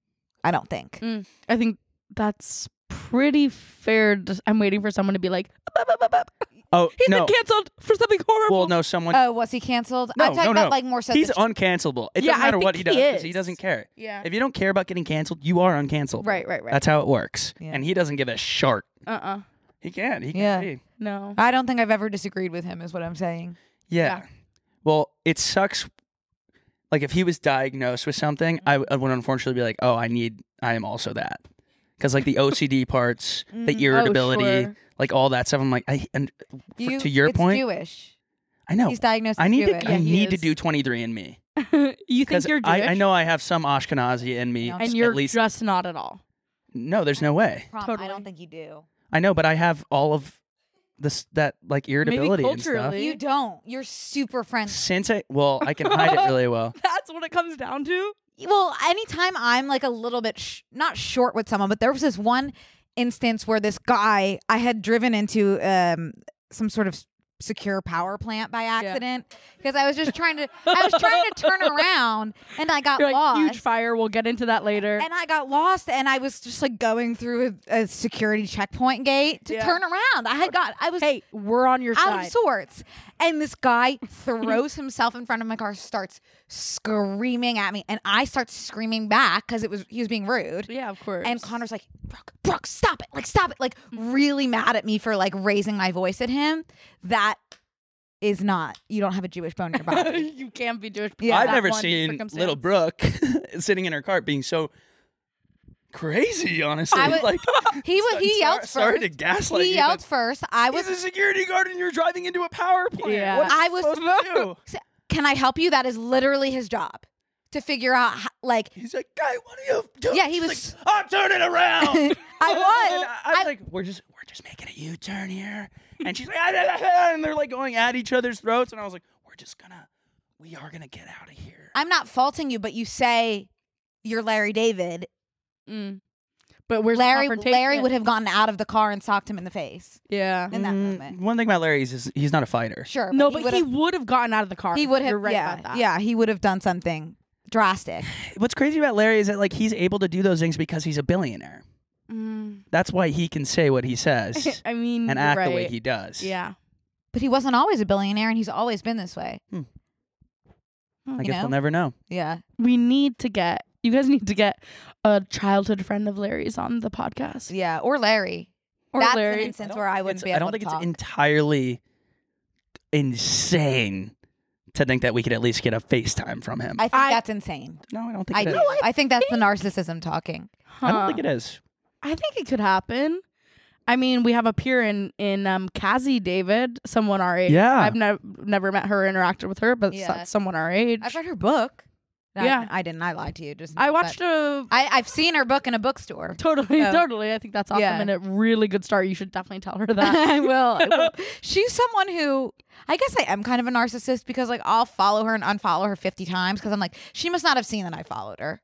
I don't think. Mm, I think that's pretty fair. to- I'm waiting for someone to be like, "Bup, bup, bup, bup. Oh he's no! been canceled for something horrible. Well, no, someone. Oh, was he canceled? No, I'm talking no, about no. like more so. He's the- uncancelable. It Yeah, doesn't I matter think what he he does because he is. doesn't care. yeah. If you don't care about getting canceled, you are uncancelable. Right, right, right. That's how it works. Yeah. And he doesn't give a shart. Uh-uh. He can. He can. Yeah. be. No. I don't think I've ever disagreed with him. Is what I'm saying. Yeah. Yeah. Well, it sucks. Like if he was diagnosed with something, I, w- I would unfortunately be like, oh, I need. I am also that. Because like the O C D parts, the Mhm. irritability, Oh, sure. like all that stuff. I'm like, I and for- You, to your it's point, Jewish. I know. He's diagnosed. I as need Jewish. to. I Yeah, he need to is. do twenty-three and me You think because you're Jewish? I, I know I have some Ashkenazi in me. No. And at you're least just not at all. no. There's no way. Prom- I Totally. don't think you do. I know, but I have all of this that like irritability and stuff. culturally. You don't. You're super friendly. Since I well, I can hide it really well. That's what it comes down to. Well, anytime I'm like a little bit sh- not short with someone, but there was this one instance where this guy I had driven into um, some sort of secure power plant by accident because I was just trying to I was trying to turn around and I got You're like, lost. huge fire. We'll get into that later. And I got lost and I was just like going through a, a security checkpoint gate to Yeah. turn around. I had got I was hey, we're on your out side. of sorts. And this guy throws himself in front of my car, starts screaming at me, and I start screaming back because it was he was being rude. Yeah, of course. And Connor's like, Brooke, Brooke, stop it. Like, stop it. Like, really mad at me for like raising my voice at him. That is not, you don't have a Jewish bone in your body. you can't be Jewish. Yeah. I've that never one seen circumstance. little Brooke sitting in her car being so crazy. Honestly, I was- like He was, he I'm yelled sorry, sorry to first. gaslight He you, yelled but first. I was, he's a security guard and you're driving into a power plant. Yeah. What is I he was- supposed to do? can I help you? That is literally his job to figure out, how, like, He's like, guy, what are you doing? Yeah, he She's was- like, I'm turning around. I And was. I, I was I- like, we're just we're just making a U-turn here. And she's like, ah, ah, ah, ah, and they're like going at each other's throats. And I was like, we're just gonna, we are gonna get out of here. I'm not faulting you, but you say you're Larry David. Mm. But where's the Larry confrontation? Larry would have gotten out of the car and socked him in the face Yeah. in that Mm, moment. One thing about Larry is, is he's not a fighter. Sure. No, but he would've- would have gotten out of the car. he would have You're right yeah, about that. yeah, he would have done something drastic. What's crazy about Larry is that like he's able to do those things because he's a billionaire. Mm. That's why he can say what he says I mean, and you're act right. the way he does. Yeah. But he wasn't always a billionaire and he's always been this way. I you guess know? we'll never know. Yeah. We need to get, you guys need to get a childhood friend of Larry's on the podcast. Yeah. Or Larry. Or That's Larry. an instance where I wouldn't It's- be able I don't to think talk. it's entirely insane to think that we could at least get a FaceTime from him. I think I- that's insane. no, I don't think I it is. do. I think that's the narcissism talking. I don't Huh. think it is. I think it could happen. I mean, we have a peer in in um, Cassie David, someone our age. Yeah. I've never never met her, or interacted with her, but Yeah. that's someone our age. I've read her book. No, Yeah. I, I didn't. I lied to you. Just I but watched a I, I've seen her book in a bookstore. totally, Oh. totally. I think that's awesome Yeah. and a really good start. You should definitely tell her that. I will. I will. She's someone who I guess I am kind of a narcissist because like I'll follow her and unfollow her fifty times because I'm like she must not have seen that I followed her.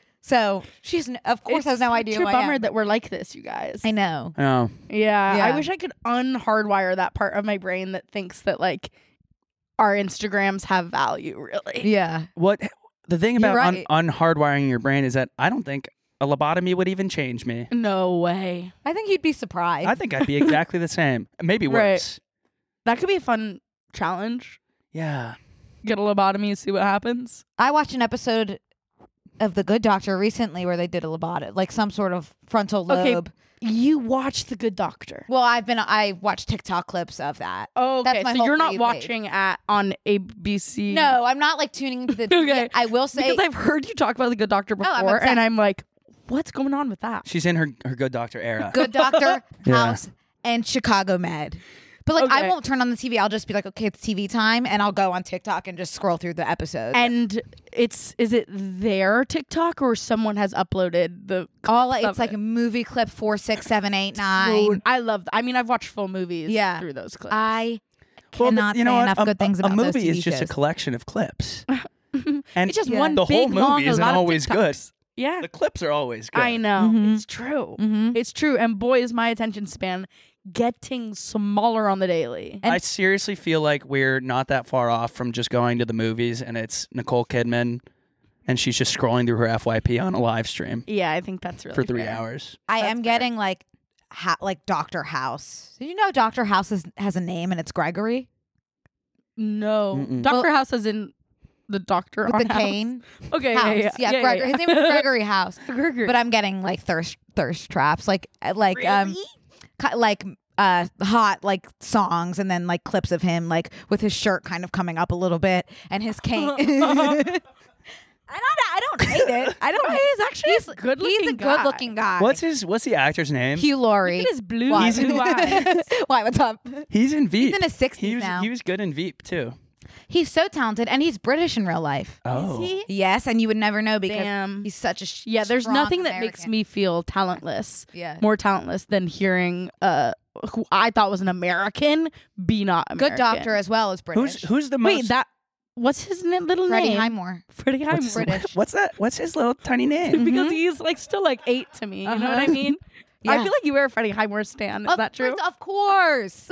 So she's n- of course It's has no such idea a who I bummer am. that we're like this, you guys. I know. Oh, Yeah, Yeah. I wish I could unhardwire that part of my brain that thinks that like our Instagrams have value. Really. Yeah. what the thing You're about un- right. unhardwiring your brain is that I don't think a lobotomy would even change me. No way. I think you'd be surprised. I think I'd be exactly the same, maybe Right. worse. That could be a fun challenge. Yeah. Get a lobotomy and see what happens. I watched an episode of The Good Doctor recently where they did a lobotomy, like some sort of frontal lobe. Okay. You watch The Good Doctor. Well, I've been I watched TikTok clips of that. Oh, That's okay. my So whole you're For not You page. watching at on A B C. No, I'm not like tuning into the Okay. I will say because I've heard you talk about The Good Doctor before, I'm obsessed. and I'm like, what's going on with that? She's in her, her good doctor era. Good Doctor, Yeah. House, and Chicago Med. But like I Okay. won't turn on the T V. I'll just be like, okay, it's T V time, and I'll go on TikTok and just scroll through the episodes. And it's is it their TikTok or someone has uploaded the all clips it's of like it? a movie clip four, six, seven, eight, nine. Dude, I love. I mean, I've watched full movies. Yeah. through those clips. I Well, cannot you know say what? enough a, good things a, about a those movie T V is just shows. a collection of clips. And it's just Yeah. one the whole big long. movie a isn't lot of always good. TikToks. Yeah, The clips are always good. I know. Mhm. It's true. Mhm. It's true. And boy, is my attention span getting smaller on the daily. And- I seriously feel like we're not that far off from just going to the movies and it's Nicole Kidman and she's just scrolling through her F Y P on a live stream Yeah, I think that's really for three fair. hours. I That's am fair. getting like ha- like Doctor House. Did you know Doctor House is, has a name and it's Gregory No, Mm-mm. Doctor Well- House is in the Doctor with on the House. cane? Okay, House. yeah, yeah, Yeah, yeah, Gregory. yeah. His name is Gregory House. Gregory. But I'm getting like thirst thirst traps, like uh, like um ki- like uh hot like songs and then like clips of him like with his shirt kind of coming up a little bit and his cane. I don't I don't hate it. I don't. hate he's actually He's a good-looking He's a guy. good looking guy. What's his what's the actor's name? Hugh Laurie? Look at his blue, Why? blue eyes. Why? What's up? He's in Veep. He's in his sixties he was, now. He was good in Veep too. He's so talented, and he's British in real life. Oh. Is he? Yes, and you would never know because Damn. he's such a sh- Yeah, there's strong nothing that makes American. me feel talentless, Yeah. more talentless than hearing uh who I thought was an American be not American. Good Doctor as well as British. Who's who's the most Wait, that what's his na- little Freddie name? Highmore. Freddie what's, Highmore. British. what's that? What's his little tiny name? because Mhm. he's like still like eight to me. You know what I Uh-huh. mean? Yeah. I feel like you were a Freddie Highmore stan. Is of, that true? Of course.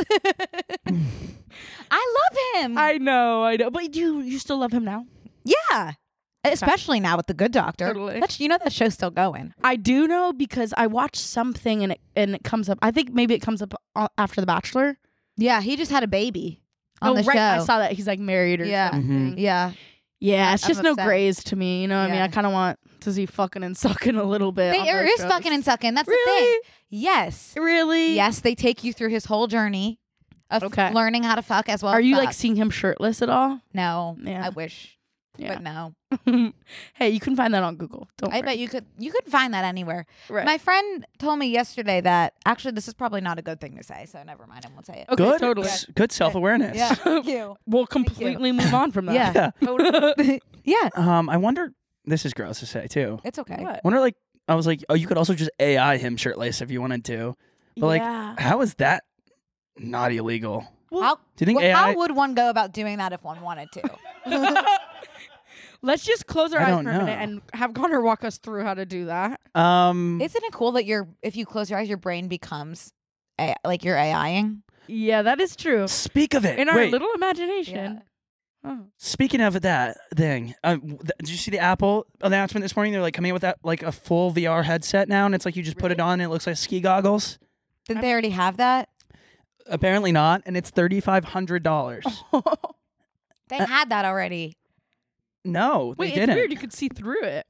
I love him. I know, I know. But you you still love him now? yeah. Especially now with The Good Doctor. Totally. That's, you know that show's still going. I do know because I watched something and it and it comes up. I think maybe it comes up uh, after The Bachelor. Yeah, he just had a baby on oh, the right. show. I saw that he's like married or Yeah. something. Mhm. Yeah. Yeah, it's I'm just no upset. grays to me. You know what I mean? Yeah. I kind of want to see fucking and sucking a little bit. They, on there those is shows. fucking and sucking. That's the Really? thing. Yes. Really? Yes, they take you through his whole journey of Okay. learning how to fuck as well. Are as you fuck. like seeing him shirtless at all? No. Yeah. I wish. Yeah. But no. Hey, you can find that on Google. Don't I worry. bet you could you could find that anywhere. Right. My friend told me yesterday that actually this is probably not a good thing to say, so never mind, I won't say it. Okay, Good. totally. S- Good self-awareness. Yeah. Thank you. We'll completely move on from that. Yeah. Yeah. Yeah. Um, I wonder. This is gross to say too. It's okay. What? I wonder, like, I was like, oh, you could also just A I him shirtless if you wanted to. But like, Yeah. how is that not illegal? How, Do you think well, A I? how would one go about doing that if one wanted to? Let's just close our I eyes don't for a minute know. and have Connor walk us through how to do that. um, Isn't it cool that your if you close your eyes, your brain becomes A- like you're AIing? Yeah, that is true. speak of it. In our Wait, little imagination. Oh. speaking of that thing, uh, w- th- did you see the Apple announcement this morning? They're like coming out with that like a full V R headset now, and it's like you just put it on, and it looks like ski goggles. Didn't they already have that? Apparently not, and it's thirty five hundred dollars. They Uh, had that already. No, they Wait, it's didn't. weird. You could see through it.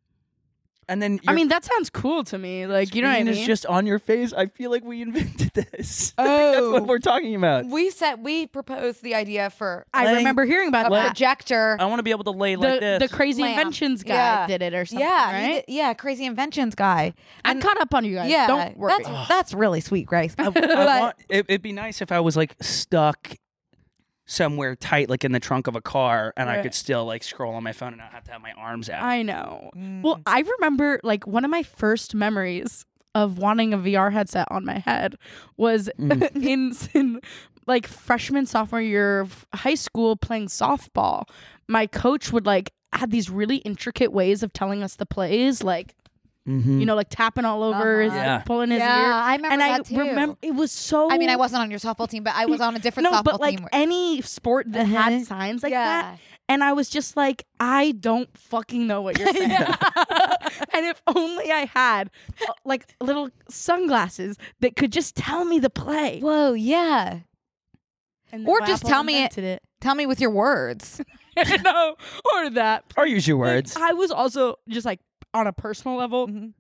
And then I your mean, that sounds cool to me. Like, you know what I screen mean? is just on your face. I feel like we invented this. Oh. That's what we're talking about. We said we proposed the idea for I laying- remember hearing a about that. projector. I want to be able to lay The, like this. the crazy Lamp. inventions guy Yeah. did it or something, yeah, he right? did- yeah, crazy inventions guy. I And- caught up on you guys. Yeah, Don't worry. that's that's really sweet, Grace. I, I But- want, it, it'd be nice if I was like stuck somewhere tight, like in the trunk of a car, and I Right. could still like scroll on my phone and not have to have my arms out. I know. Mm. Well, I remember like one of my first memories of wanting a V R headset on my head was Mm. in, in like freshman sophomore year of high school playing softball. My coach would like had these really intricate ways of telling us the plays, like Mhm. you know, like tapping all over, his, Uh-huh. Yeah. pulling his yeah, ear. I remember And I that too. remember it was so. I mean, I wasn't on your softball team, but I was on a different no, softball but like team. where- any sport that Uh-huh. had signs like that. yeah. And I was just like, I don't fucking know what you're saying. And if only I had uh, like little sunglasses that could just tell me the play. Whoa, yeah. And Or then just Apple tell me it- invented it. Tell me with your words. no, or that. Or use your Like, words. I was also just like on a personal level Mhm.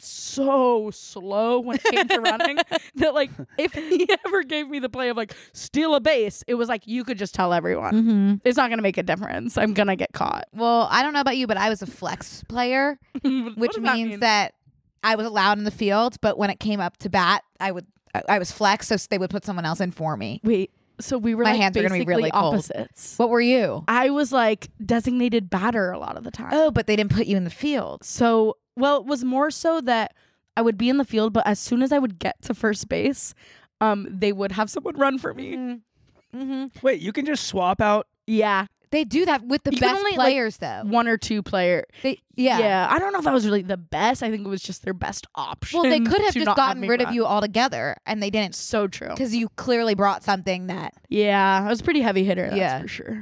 so slow when it came to running that like if he ever gave me the play of like steal a base, it was like you could just tell everyone. Mm-hmm. It's not gonna make a difference. I'm gonna get caught. Well, I don't know about you, but I was a flex player, What which does that means mean? that I was allowed in the field, but when it came up to bat, I would I, I was flex, so they would put someone else in for me. Wait, so we were My like hands are gonna be basically really cold. opposites. What were you? I was like designated batter a lot of the time. Oh, but they didn't put you in the field. So, well, it was more so that I would be in the field, but as soon as I would get to first base, um, they would have someone run for me. Mm-hmm. Wait, you can just swap out. Yeah, They do that with the You can best only, like, players, though. one or two player. They, yeah. Yeah, I don't know if that was really the best. I think it was just their best option. Well, they could have to just not gotten me rid of run. you altogether, and they didn't So true. because you clearly brought something that Yeah, I was a pretty heavy hitter. That's Yeah. for sure.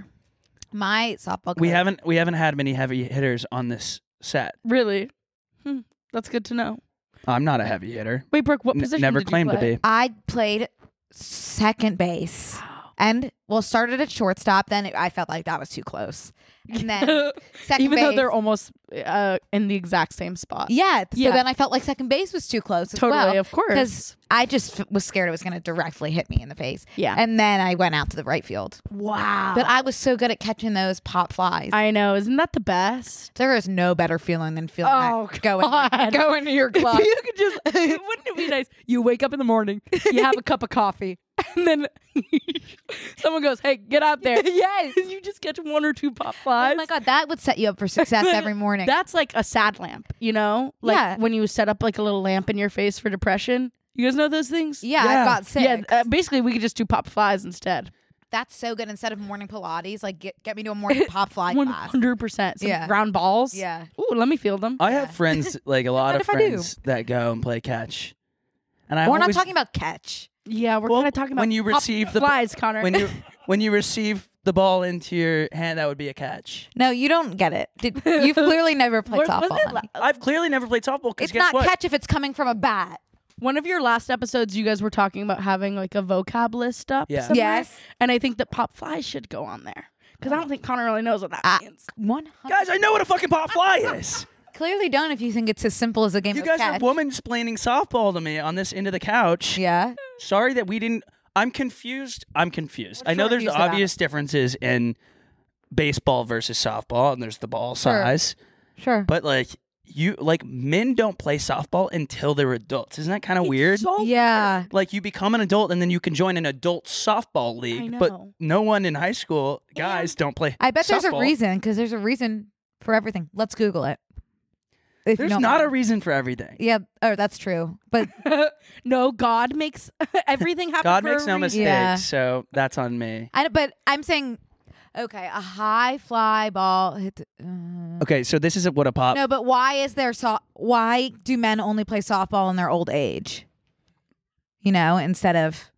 my softball. We coach- haven't we haven't had many heavy hitters on this set. Really, hmm. That's good to know. I'm not a heavy hitter. Wait, Brooke, what N- position never did you claimed to play? be. I played second base, and well, started at shortstop. Then it, I felt like that was too close, and then second Even base. though they're almost uh, in the exact same spot. yeah, so Yeah. then I felt like second base was too close as Totally, well, of course. because I just f- was scared it was going to directly hit me in the face. Yeah. And then I went out to the right field. Wow. But I was so good at catching those pop flies. I know. Isn't that the best? there is no better feeling than feeling Oh, that going God. going to your club. you could just, wouldn't it be nice? You wake up in the morning, you have a cup of coffee, and then someone goes, "Hey, get out there." Yes. You just catch one or two pop flies. Oh my god, that would set you up for success every morning. That's like a sad lamp, you know? Like Yeah. when you set up like a little lamp in your face for depression. You guys know those things? yeah, Yeah. I got sick. Yeah, uh, basically we could just do pop flies instead. That's so good. Instead of morning Pilates, like get get me to a morning pop fly one class. hundred percent. Some Yeah. round balls. Yeah. Ooh, let me feel them. I Yeah. have friends, like a lot What of if I do? friends that go and play catch. And I We're not always, talking about catch. Yeah, we're Well, kind of talking about when you pop receive the flies, Connor. when you when you receive the ball into your hand, that would be a catch. No, you don't get it. Did, you've clearly never played What was softball. it honey. la- I've clearly never played softball because It's guess not what? catch if it's coming from a bat. One of your last episodes, you guys were talking about having like a vocab list up. Yeah. somewhere, Yes. and I think that pop flies should go on there because I don't think Connor really knows what that Ah. means. One hundred. Guys, I know what a fucking pop fly is. Clearly don't if you think it's as simple as a game You of guys catch. are woman explaining softball to me on this end of the couch. Yeah. Sorry that we didn't. I'm confused. I'm confused. What I know you there's confused about? obvious differences in baseball versus softball, and there's the ball Sure. size. Sure. But like you, like men don't play softball until they're adults. Isn't that kind of weird? So yeah. Like you become an adult and then you can join an adult softball league. But know. no one in high school guys don't play. I bet there's a softball. reason because there's a reason for everything. Let's Google it. If you There's don't not a mind. reason for everything. Yeah. Oh, that's true. But no, God makes everything happen. God for makes a no reason. mistakes, Yeah. so that's on me. I. But I'm saying, okay, a high fly ball hit. The, uh, Okay, so this is what a pop. No, but why is there so? Why do men only play softball in their old age? You know, instead of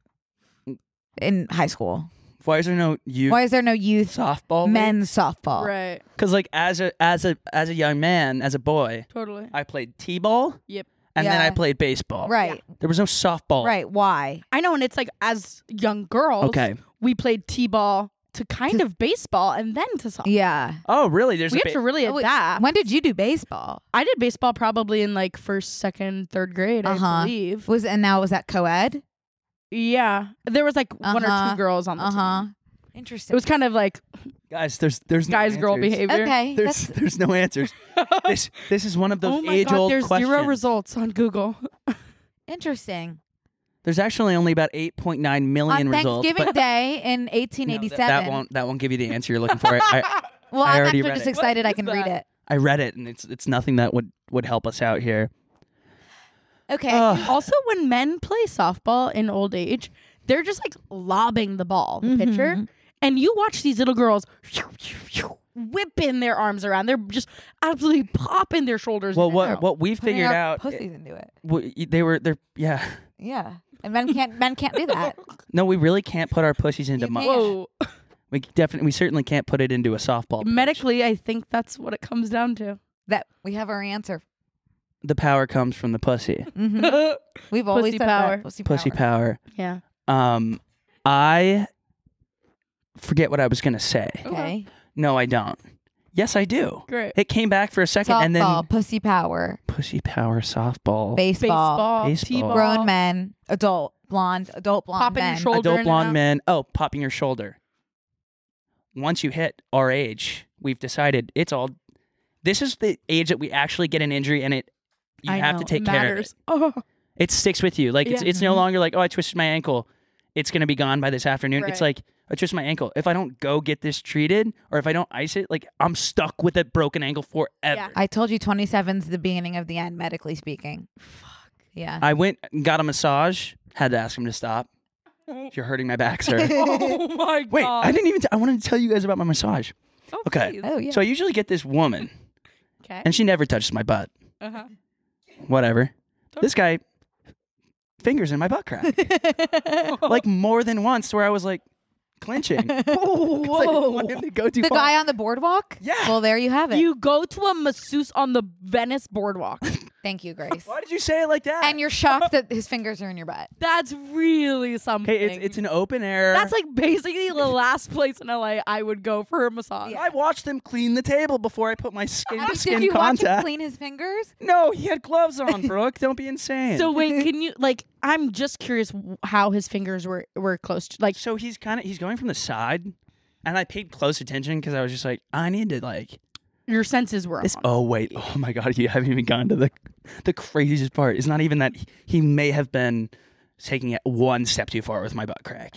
in high school. Why is there no youth Why is there no youth softball? men's softball? Right. Because like as a as a as a young man, as a boy, Totally. I played t-ball. Yep. And then Yeah. I played baseball. Right. There was no softball. Right. Why? I know, and it's like as young girls, Okay. we played t-ball to kind of baseball and then to softball. Yeah. Oh, really? There's We a had ba- to really Oh, wait, adapt. When did you do baseball? I did baseball probably in like first, second, third grade, Uh-huh. I believe. Was and now was that co-ed? Yeah, there was like one or Uh-huh. two girls on the Uh huh. team. Interesting. It was kind of like guys. There's there's no guys girl answers. behavior. okay. There's That's there's no answers. this this is one of those Oh my age god, old there's questions. zero results on Google. interesting. There's actually only about eight point nine million On results. Thanksgiving but Day in no, eighteen that- eighty-seven. that, won't that won't give you the answer you're looking for. I, well, I I'm already actually read just it. excited I What can is read that? it. I read it and it's it's nothing that would would help us out here. Okay. Ugh. Also, when men play softball in old age, they're just like lobbing the ball, the pitcher, Mhm. and you watch these little girls whipping their arms around. They're just absolutely popping their shoulders. Well, in what it. what we Putting figured our out, pussies into it. w- they were they're yeah. Yeah. And men can't men can't do that. No, we really can't put our pussies into You much. can't. Whoa. We definitely we certainly can't put it into a softball. pitch. Medically, I think that's what it comes down to. That we have our answer. The power comes from the pussy. Mhm. We've always Pussy said power. that. Pussy, Pussy power. power. Yeah. Um, I forget what I was gonna say. Okay. No, I don't. Yes, I do. Great. It came back for a second, Softball, and then pussy power, pussy power softball. baseball, Baseball, Baseball. T-ball, grown men, adult, blonde, adult blonde Popping your men. shoulder. in Adult and blonde out. men. Oh, popping your shoulder. Once you hit our age, we've decided it's all. This is the age that we actually get an injury, and it you I have know, to take it care matters. of it. Oh, It sticks with you. Like it's Yeah. it's no longer like, oh, I twisted my ankle. It's gonna be gone by this afternoon. It's Right. like I twisted my ankle. If I don't go get this treated, or if I don't ice it, like I'm stuck with a broken ankle forever. Yeah. I told you twenty-seven's the beginning of the end, medically speaking. Fuck. Yeah. I went and got a massage. Had to ask him to stop. You're hurting my back, sir. oh my god. Wait, I didn't even. T- I wanted to tell you guys about my massage. Oh, Okay. please. oh yeah. So I usually get this woman, Okay. and she never touches my butt. Uh-huh. Whatever. This guy fingers in my butt crack, like more than once, where I was like clenching. Oh, It's like, I whoa. want him to go too the far. guy on the boardwalk? Yeah. Well, there you have it. You go to a masseuse on the Venice boardwalk. Thank you, Grace. Why did you say it like that? And you're shocked that his fingers are in your butt. That's really something. okay, it's it's an open air. That's like basically the last place in L A I would go for a massage. Yeah. I watched them clean the table before I put my skin to Did skin you watch him contact. clean his fingers? No, he had gloves on, Brooke. Don't be insane. So wait, can you like? I'm just curious w- how his fingers were were close to like. So he's kind of he's going from the side, and I paid close attention because I was just like, I need to like Your senses were this. on. Oh wait, oh my god, you haven't even gone to the the craziest part. It's not even that he, he may have been taking it one step too far with my butt crack.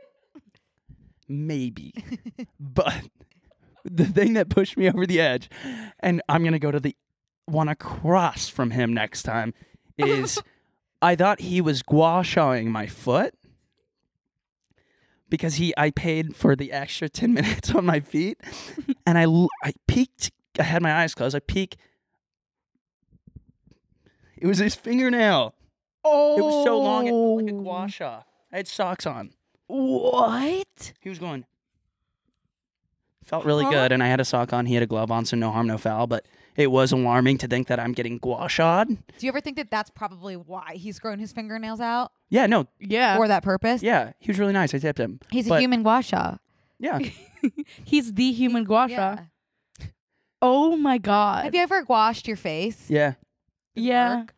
Maybe, but the thing that pushed me over the edge, and I'm gonna go to the one across from him next time, is I thought he was gua shawing my foot. Because he, I paid for the extra ten minutes on my feet, and I, l- I peeked. I had my eyes closed. I peek. It was his fingernail. Oh, It was so long, it felt like a gua sha. I had socks on. What? He was going. Felt really Huh? good, and I had a sock on. He had a glove on, so no harm, no foul. But it was alarming to think that I'm getting gua sha'd. Do you ever think that that's probably why he's grown his fingernails out Yeah, no, Yeah. for that purpose? yeah, he was really nice. I tipped him. He's a But- human gua sha. Yeah, He's the human gua sha. Yeah. Oh my god. Have you ever washed your face? yeah. Does it Yeah. work?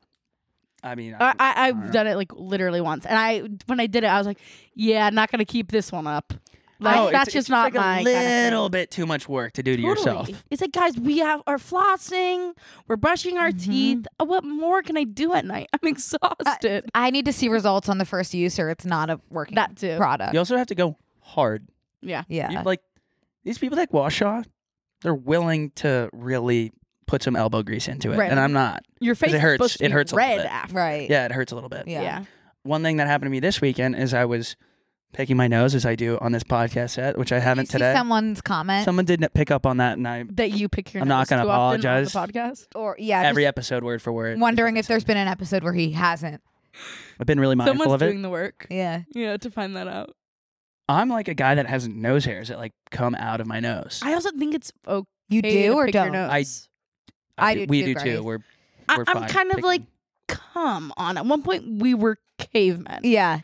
I mean, I, I I I've done it like literally once, and I when I did it, I was like, "Yeah, not gonna keep this one up." Like No, that's it's, just it's not like my a kind of little thing. bit too much work to do to Totally. yourself. It's like, guys, we have are flossing, we're brushing our Mhm. teeth. Uh, What more can I do at night? I'm exhausted. I need to see results on the first use, or it's not a working That too. product. You also have to go hard. Yeah. Yeah. You- like these people that gua sha, they're willing to really put some elbow grease into it, Right. and I'm not. Your face it is hurts. supposed to It be hurts a little red bit. after. right. Yeah, it hurts a little bit. Yeah. Yeah. One thing that happened to me this weekend is I was picking my nose as I do on this podcast set, which I Did you haven't see today. someone's comment, Someone didn't pick up on that, and I That you pick your I'm not nose gonna too often on the apologize. podcast. or yeah, every just episode word for word. wondering if there's been an episode where he hasn't. I've been really mindful Someone's of it. doing the work. Yeah. Yeah, to find that out. I'm like a guy that has nose hairs that like come out of my nose. I also think it's okay. You to do or pick your don't? nose. I do we too, do Grace. too. We're I, we're I'm fine kind of picking- like, come on. At one point, we were cavemen. Yeah.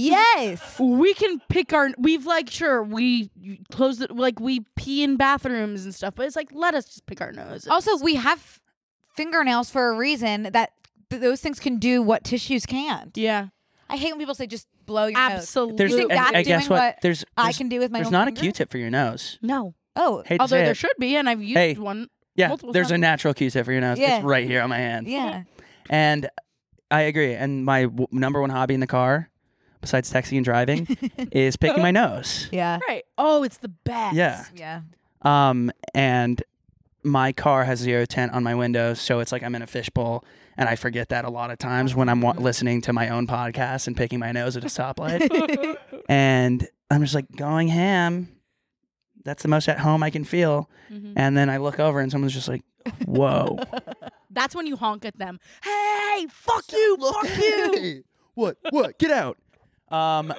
Yes. We can pick our. We've like sure we close it like we pee in bathrooms and stuff, but it's like let us just pick our nose. Also, we have fingernails for a reason that th- those things can do what tissues can't. yeah, I hate when people say just blow your nose. absolutely. there's You think and, that's and guess doing what? what There's I there's, can do with my there's own not finger? a Q-tip for your nose. no. Oh, Hate to Although say there it. should be, and I've used Hey. one. Yeah, multiple there's a times. natural Q-tip for your nose. Yeah. It's right here on my hand. yeah. And I agree. And my w- number one hobby in the car, besides texting and driving, is picking my nose. Yeah. Right. Oh, it's the best. Yeah. Yeah. Um, and my car has zero tint on my windows, so it's like I'm in a fishbowl, and I forget that a lot of times when I'm wa- listening to my own podcast and picking my nose at a stoplight. And I'm just like going ham. That's the most at home I can feel. Mhm. And then I look over, and someone's just like, "Whoa, That's when you honk at them. Hey, fuck you, fuck you. what? What? Get out!" Um,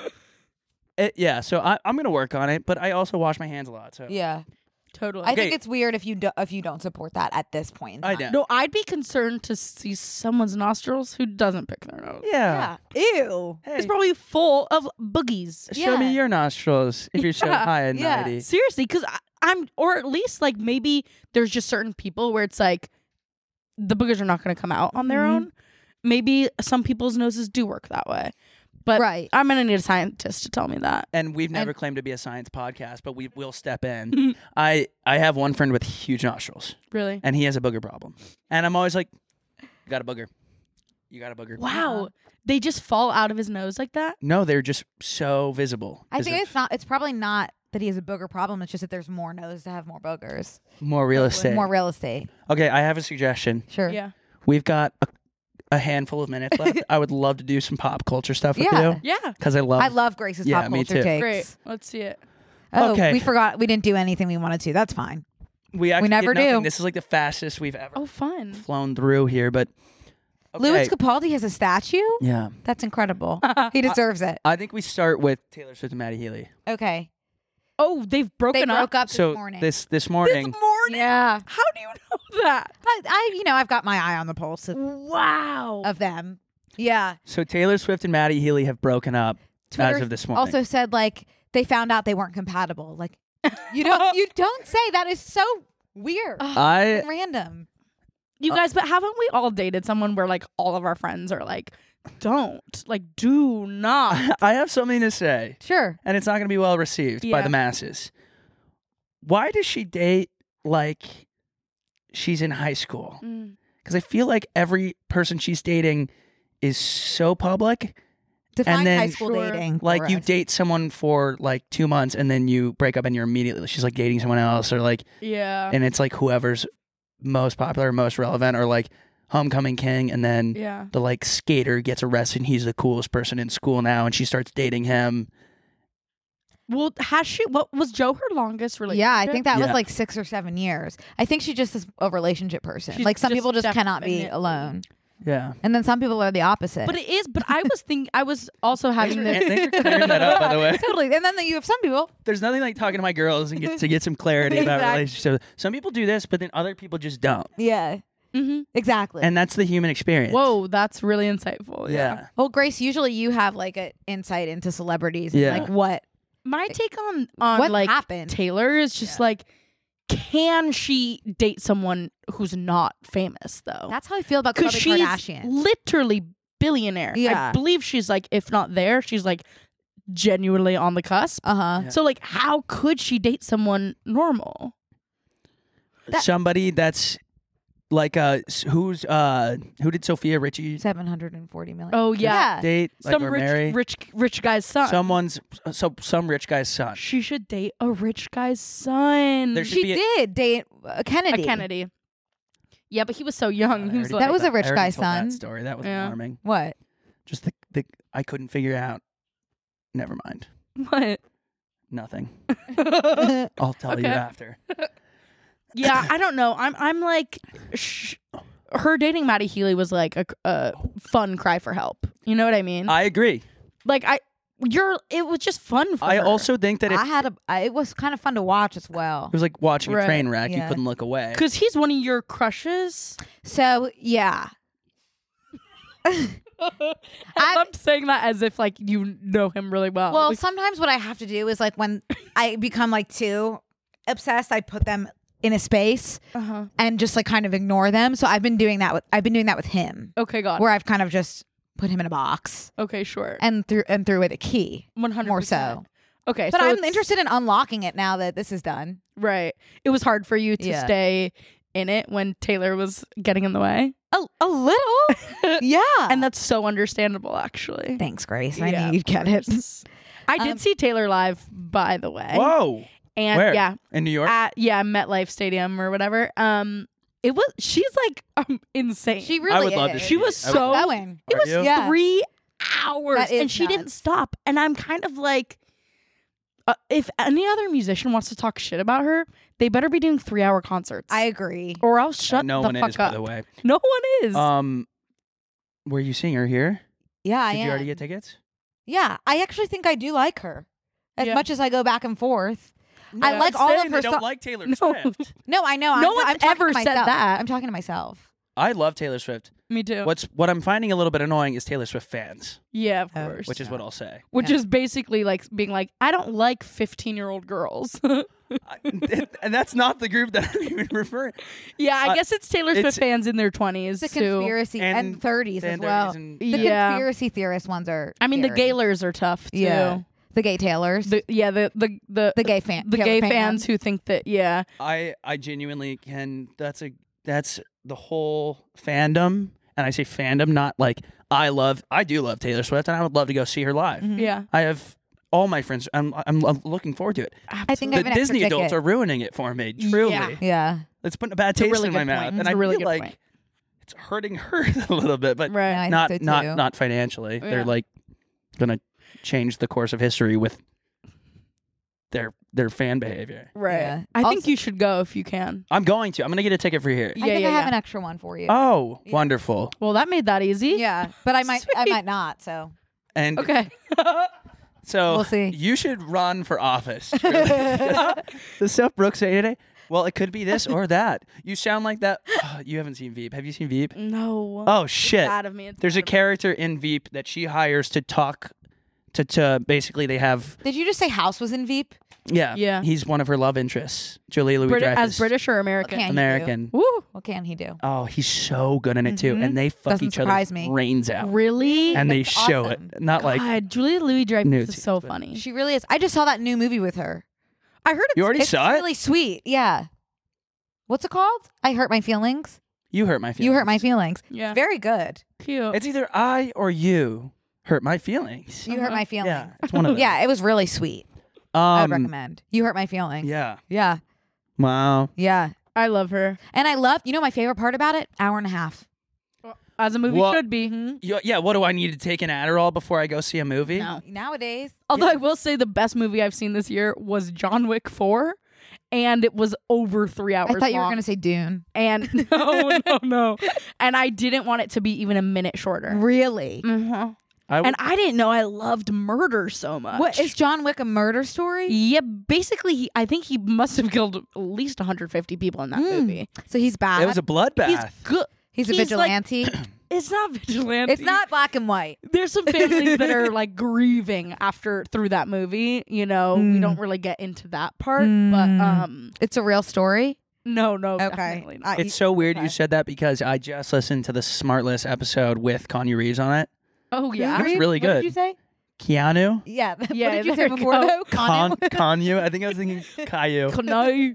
it, yeah. So I, I'm gonna work on it, but I also wash my hands a lot. So Yeah. Totally. I think Okay. it's weird if you do, if you don't support that at this point. in I time. don't. no, I'd be concerned to see someone's nostrils who doesn't pick their nose. Yeah. Yeah. Ew. Hey, It's probably full of boogies. show me Yeah. your nostrils if you're so Yeah. high and Yeah. mighty. Seriously, because I'm, or at least like maybe there's just certain people where it's like the boogers are not going to come out on their Mhm. own. Maybe some people's noses do work that way, but Right. I'm going to need a scientist to tell me that. And we've never And- claimed to be a science podcast, but we will step in. I I have one friend with huge nostrils, Really? and he has a booger problem. And I'm always like, "You got a booger? You got a booger?" Wow. They just fall out of his nose like that? No, they're just so visible. I 'cause think of it's not. It's probably not that he has a booger problem. It's just that there's more nose to have more boogers, more real estate. more real estate. Okay, I have a suggestion. Sure. Yeah. We've got a, a handful of minutes left. I would love to do some pop culture stuff with Yeah. you Yeah. because I love. I love Grace's Yeah, pop me culture too. takes. Great. Let's see it. Oh, Okay. we forgot. We didn't do anything we wanted to. That's fine. we actually never did nothing. do. This is like the fastest we've ever Oh, fun. flown through here, but okay. Louis Capaldi has a statue. Yeah, That's incredible. He deserves it. I think we start with Taylor Swift and Maddie Healy. Okay. Oh, they've broken They up. broke up this so morning. this this This morning, morning? yeah. How do you know that? I, I, you know, I've got my eye on the pulse of, Wow. of them. Yeah. so Taylor Swift and Maddie Healy have broken up Twitter as of this morning. also said like they found out they weren't compatible. Like you don't you don't say that is so weird. I and random. You guys, but haven't we all dated someone where like all of our friends are like, don't, like, do not. I have something to say, Sure. and it's not going to be well received by Yeah. the masses. Why does she date like she's in high school? Mm. Because I feel like every person she's dating is so public. Define then- high school Sure. dating. for Like you us. date someone for like two months and then you break up and you're immediately she's like dating someone else or like Yeah. and it's like whoever's most popular, most relevant, or like homecoming king, and then Yeah. the like skater gets arrested and he's the coolest person in school now and she starts dating him. Well, has she, what was Joe her longest relationship? Yeah, I think that was Yeah. like six or seven years. I think she just is a relationship person. She's like some just people just cannot be definitely- alone. Yeah. And then some people are the opposite. But it is. But I was thinking. I was also Thanks having for, this. thanks for clearing that up, by the way. totally. And then you have some people. There's nothing like talking to my girls and get to get some clarity about Exactly. relationships. Some people do this, but then other people just don't. Yeah. hmm Exactly. And that's the human experience. Whoa, that's really insightful. Yeah. well, Grace, usually you have like an insight into celebrities and Yeah. like what My take on on what like happened. Taylor is just Yeah. like, can she date someone who's not famous though? That's how I feel about Because Khloe she's Kardashian. literally billionaire. Yeah. I believe she's like, if not there, she's like genuinely on the cusp. Uh huh. Yeah. So like, how could she date someone normal? that- Somebody that's like uh s- who's uh who did Sophia Richie Seven hundred and forty million. Oh yeah, date like some or rich, marry? rich, rich guy's son. Someone's so some rich guy's son. She should date a rich guy's son. There should she be a- did date uh, a Kennedy. Kennedy. Yeah, but he was so young. I He was already like, That told was a rich I already guy's told that son. story. That was Yeah. alarming. What? Just the, the I couldn't figure out. Never mind. what? Nothing. yeah. I'll tell you Okay. after. Yeah, I don't know. I'm I'm like, sh- her dating Maddie Healy was like a, a fun cry for help. You know what I mean? I agree. like I, you're. It was just fun for I her. also think that if I had a. I, it was kind of fun to watch as well. it was like watching Right. a train wreck, you Yeah. couldn't look away. because he's one of your crushes. So yeah. I I- love saying that as if like you know him really well. Well, Like, sometimes what I have to do is like when I become like too obsessed, I put them in a space uh-huh. and just like kind of ignore them. So I've been doing that with I've been doing that with him, Okay, God. where I've kind of just put him in a box Okay, sure. and threw and threw away the key. One hundred More so. Okay, But so I'm it's- interested in unlocking it now that this is done. Right. It was hard for you to Yeah. stay in it when Taylor was getting in the way, A, a little, yeah. and that's so understandable, actually. Thanks, Grace. I Yeah, knew you'd get it. I did Um, see Taylor live, by the way. Whoa. And Where? yeah, In New York? at yeah MetLife Stadium or whatever. Um, it was she's like um, insane. She really I would is. love to She see was it. I would- so- going. it Are was you? Yeah. three hours, That is and she didn't nuts. stop. And I'm kind of like, uh, if any other musician wants to talk shit about her, they better be doing three hour concerts. I agree. or else shut no the one fuck is, up. by the way. No one is. Um, were you seeing her here? Yeah, I Did am. you already get tickets? Yeah, I actually think I do like her. As Yeah. much as I go back and forth. I Yeah. like all of Saying her they don't so- like Taylor No. Swift. No, I know. No I'm, one's I'm talking ever to said myself. that. I'm talking to myself. I love Taylor Swift. Me too. What's what I'm finding a little bit annoying is Taylor Swift fans, Yeah, of Oh, course. which is what I'll say. Which Yeah. is basically like being like, I don't like fifteen year old girls. I- and that's not the group that I'm even referring. yeah, I Uh, guess it's Taylor it's- Swift fans in their twenties The too. conspiracy and, And- thirties as And well. and- The Yeah. conspiracy theorist ones are. I mean, the scary. Gaylors are tough too. Yeah. The gay Taylors. The, yeah, the the the The gay fan. the Taylor gay fans. fans who think that yeah. I I genuinely can. That's a that's the whole fandom, and I say fandom, not like I love. I do love Taylor Swift, and I would love to go see her live. Mhm. Yeah. I have all my friends. I'm I'm, I'm looking forward to it. I think The I have an extra Disney adults ticket. are ruining it for me. Truly, Yeah. Yeah. it's putting a bad It's a taste really in my good mouth, point. and It's I a really feel good like point. it's hurting her a little bit, but Right. I not think so not too. not financially. Yeah. They're like gonna change the course of history with their their fan behavior. Right. Yeah. I think Also- you should go if you can. I'm going to. I'm gonna get a ticket for here. Yeah, I think yeah, I have yeah. an extra one for you. Oh, Yeah. wonderful! Well, that made that easy. Yeah, but I might. I Sweet. might not. So And Okay. so We'll see. you should run for office. truly. The stuff Brooke said today. Well, it could be this or that. You sound like that. Oh, you haven't seen Veep. Have you seen Veep? no. Oh It's shit! bad of me. It's There's a bad of me. character in Veep that she hires to talk to to basically they have did you just say House was in Veep? yeah Yeah. he's one of her love interests. Julia Louis Briti- Dreyfus. as British or American. Okay. American. Woo. What can he do? Oh, he's so good in it too, Mhm. and they fuck Doesn't each other's surprise me. brains out, Really? and they That's show awesome. it. Not like God, Julia Louis Dreyfus nude is so scenes, but- funny. She really is. I just saw that new movie with her. I heard it's you already It's saw it. really sweet. Yeah. What's it called? I Hurt My Feelings. You hurt my feelings. You Hurt My Feelings. yeah, Very good. cute. It's either I or you hurt my feelings. You Hurt Uh-huh. My Feelings. Yeah, it's one of them. Yeah, it was really sweet. I would Um, recommend. You Hurt My Feelings. yeah. Yeah. Wow. Yeah. I love her. And I love, you know my favorite part about it? Hour and a half. As a movie What- should be. Mhm. Yeah, yeah. What do I need to take an Adderall before I go see a movie? No. Nowadays. Although I will say the best movie I've seen this year was John Wick four, and it was over three hours I thought you were long. going to say Dune. And no, no, no. and I didn't want it to be even a minute shorter. Really? Mm-hmm. I w- And I didn't know I loved murder so much. What is John Wick a murder story? Yeah, basically, he, I think he must have killed at least one hundred fifty people in that Mm. movie. So he's bad. it was a bloodbath. He's good. he's a he's like- vigilante. It's not vigilante. It's not black and white. There's some families that are like grieving after through that movie. You know, we Mm. don't really get into that part, Mm. but um, It's a real story. no, no, Okay. definitely not. It's so weird okay. you said that because I just listened to the Smartless episode with Kanye Reeves on it. Oh That yeah, was really What good. did you say? Keanu? Yeah. Yeah, What did you say there you before go. though? Con- Kanye? Kanye? I think I was thinking Caillou. no,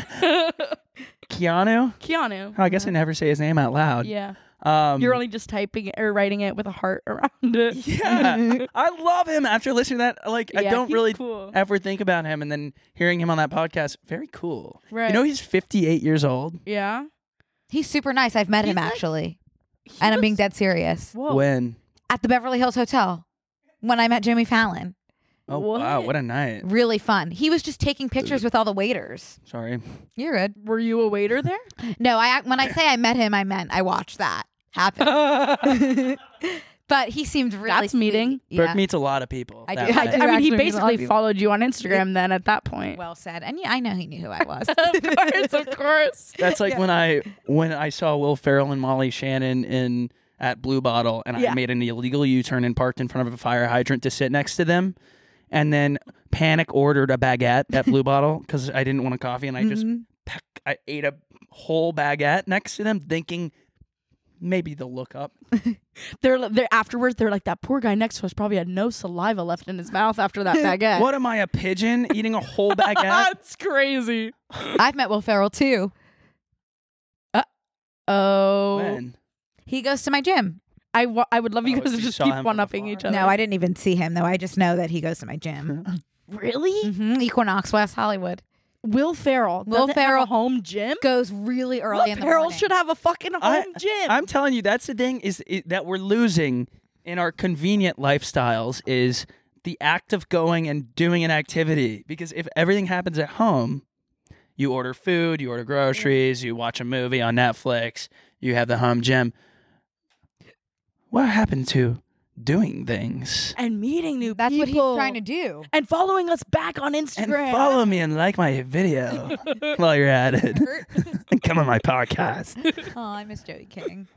Keanu? Keanu. Oh, I guess I never say his name out loud. Yeah, Um, you're only just typing it or writing it with a heart around it. Yeah. I love him. After listening to that, like, I Yeah, don't he's really cool. ever think about him. And then hearing him on that podcast, very cool. Right. You know, he's fifty-eight years old. Yeah. He's super nice. I've met He's him like- actually. He And I'm being was- dead serious. Whoa. When? At the Beverly Hills Hotel when I met Jimmy Fallon. Oh, wow. What? What a night. Really fun. He was just taking pictures with all the waiters. Sorry. You're good. Were you a waiter there? No, I when I say I met him, I meant I watched that happen. But he seemed really That's meeting. sweet. Brooke Yeah. meets a lot of people. I that do. way. I do. I mean, he actually meet a lot of basically people. followed you on Instagram then at that point. Well said. And yeah, I know he knew who I was. of course, of course. That's like Yeah. when I when I saw Will Ferrell and Molly Shannon in at Blue Bottle, and Yeah. I made an illegal U-turn and parked in front of a fire hydrant to sit next to them, and then panic ordered a baguette at Blue Bottle because I didn't want a coffee, and I just Mhm. peck, I ate a whole baguette next to them, thinking maybe they'll look up. They're they're afterwards. They're like, that poor guy next to us probably had no saliva left in his mouth after that baguette. What am I, a pigeon eating a whole baguette? That's crazy. I've met Will Ferrell too. Oh, When? He goes to my gym. I, wa- I would love you Oh, guys so to you just saw keep him one from upping afar. each other. No, I didn't even see him though. I just know that he goes to my gym. really. hmm Equinox West Hollywood. Will Ferrell. Will doesn't have Ferrell a home gym. Goes really early Will in the Ferrell morning. should have a fucking home I- gym. I'm telling you, that's the thing is it, that we're losing in our convenient lifestyles is the act of going and doing an activity. Because if everything happens at home, you order food, you order groceries, you watch a movie on Netflix, you have the home gym. What happened to doing things? and meeting new That's what he's people. trying to do. And following us back on And Instagram. follow me and like my video while you're at it. And come on my podcast. Oh, I miss Joey King.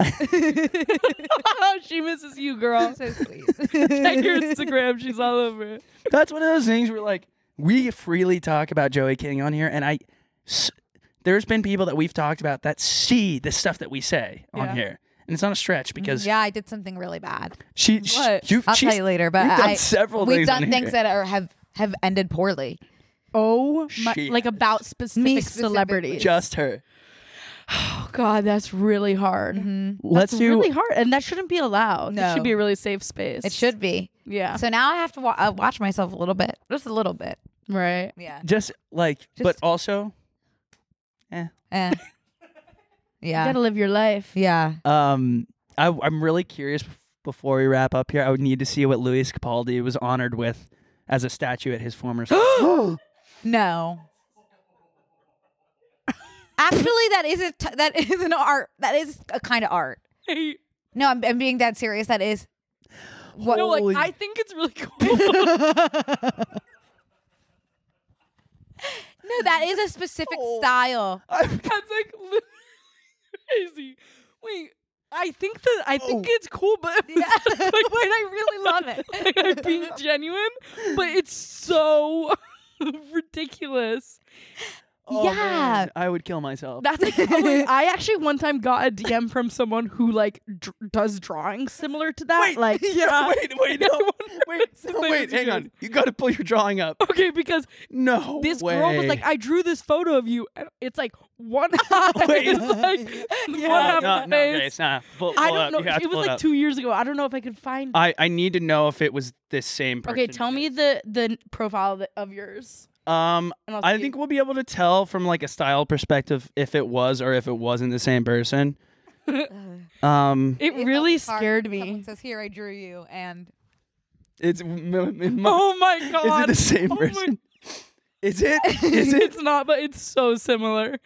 She misses you, girl. so sweet. Check your Instagram. She's all over it. That's one of those things where, like, we freely talk about Joey King on here, and I, s- there's been people that we've talked about that see the stuff that we say on Yeah. here, and it's not a stretch because Yeah, I did something really bad. she, What? she, you, I'll she's, tell you later, but you've done I, several we've things done on things here. that are have have ended poorly. Oh, my, She like has. about specific Me specifically. celebrities. just her. Oh God, that's really hard. Mm-hmm. Let's That's do. really hard, and that shouldn't be allowed. It No. should be a really safe space. It should be. Yeah. So now I have to wa- uh, watch myself a little bit, just a little bit. Right. Yeah. Just like, but Just- also, Eh. You Yeah. gotta live your life. Yeah. um, I, I'm really curious. Before we wrap up here, I would need to see what Luis Capaldi was honored with as a statue at his former. No. Actually, that is a t- that is an art. That is a kind of art. Hey, No, I'm, I'm being dead serious. That is. What? no, like Holy- I think it's really cool. No, that is a specific Oh. style. That's like li- crazy. Wait, I think that I think Oh. it's cool, but Yeah. Wait, I really love it. like, I'm being genuine, but it's so ridiculous. Oh, Yeah. man, I would kill myself. That's like, I'm like, I actually one time got a D M from someone who like dr- does drawings similar to that. Wait, like, yeah, wait, wait, I no, wonder wait, if no, they wait, was hang yours. on. You got to pull your drawing up. Okay, because No this way. girl was like, I drew this photo of you, and it's like one eye. Wait. It's like no, one half no, the no, face. okay, it's not. Pull, I pull don't up. know. You have It to was pull like up. two years ago. I don't know if I could find. I, I need to know if it was the same person. okay, tell me the the profile of, the, of yours. Um, And I'll I see. think we'll be able to tell from like a style perspective if it was or if it wasn't the same person. Um, It It really felt hard. scared Someone me. says, "Here, I drew you," and it's. m- m- my- Oh my is god! it the same Oh my- person? Is it? Is it? It's not, but it's so similar.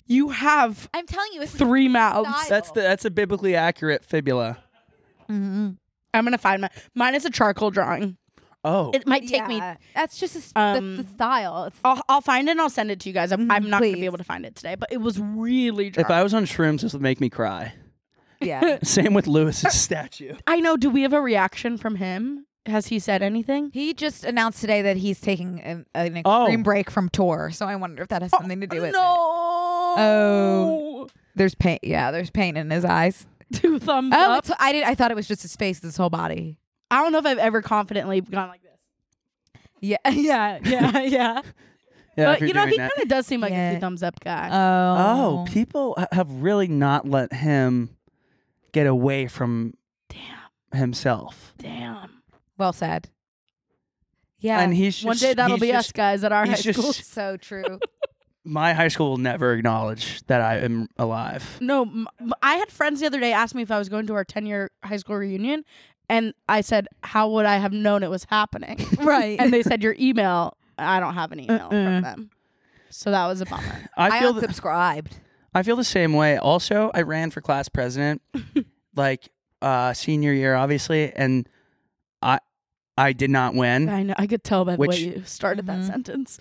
You have I'm telling you, it's three mouths. Style. That's the that's a biblically accurate fibula. Mm-hmm. I'm gonna find my mine is a charcoal drawing. Oh, It might take me. That's just a, s- Um, the, the style. It's, I'll, I'll find it and I'll send it to you guys. I'm, I'm not gonna Please. be able to find it today, but it was really. if Dry. I was on shrooms, this would make me cry. yeah. Same with Lewis's statue. I know. Do we have a reaction from him? Has he said anything? He just announced today that he's taking an, an Oh. extreme break from tour. So I wonder if that has something to do with no. it. Oh. There's pain. Yeah, there's pain in his eyes. Two thumbs Oh, up. it's, I did. I thought it was just his face, his whole body. I don't know if I've ever confidently gone like this. Yeah, yeah, yeah, yeah. Yeah, if but you're you know, doing he that. kind of does seem like Yeah. a two thumbs up guy. Oh, Oh, people ha- have really not let him get away from Damn. himself. Damn. well said. Yeah, And he's just, One day that'll he's be just- us guys at our high he's just- school. so true. My high school will never acknowledge that I am alive. No, m- m- I had friends the other day ask me if I was going to our ten year high school reunion, and I said, "How would I have known it was happening?" Right. And they said, "Your email." I don't have an email Uh-uh. from them, so that was a bummer. I I feel th- unsubscribed. I feel the same way. Also, I ran for class president, like uh, senior year, obviously, and I I did not win. I know. I could tell by the way Which- you started Mhm. that sentence.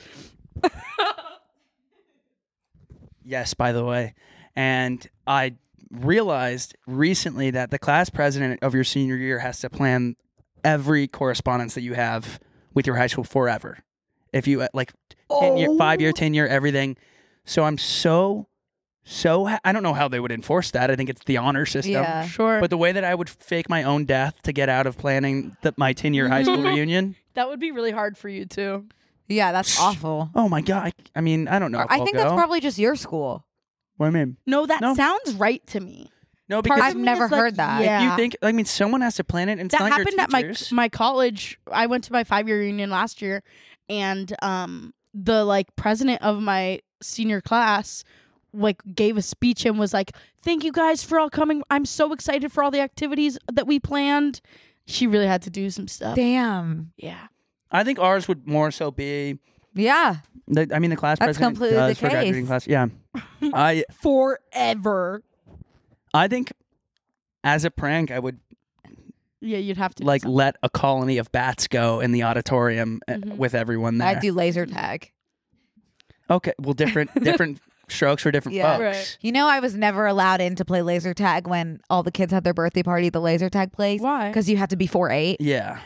Yes, by the way, and I realized recently that the class president of your senior year has to plan every correspondence that you have with your high school forever. If you uh, like ten year, five year, ten year, everything. So I'm so so ha- I don't know how they would enforce that. I think it's the honor system. Yeah. Sure, But the way that I would fake my own death to get out of planning the, my ten year high school reunion. that would be really hard for you too. Yeah, that's awful. Oh my god! I, I mean, I don't know. If I I'll think go. that's probably just your school. What do you mean? No, that No. sounds right to me. No, Part because of I've me never is like, heard that. Yeah. you think. I mean, someone has to plan it, and it's that not happened your at my teachers. my college. I went to my five year reunion last year, and um, the like president of my senior class like gave a speech and was like, "Thank you guys for all coming. I'm so excited for all the activities that we planned." She really had to do some stuff. Damn. Yeah. I think ours would more so be. Yeah. The, I mean, the class That's president completely does the for graduating case. class. Yeah, I Forever. I think as a prank, I would Yeah, you'd have to do like something. let a colony of bats go in the auditorium uh, Mhm. with everyone there. I do laser tag. Okay, well, different different strokes for different Yeah. folks. Right. You know, I was never allowed in to play laser tag when all the kids had their birthday party at the laser tag place. Why? Because you had to be four eight. Yeah,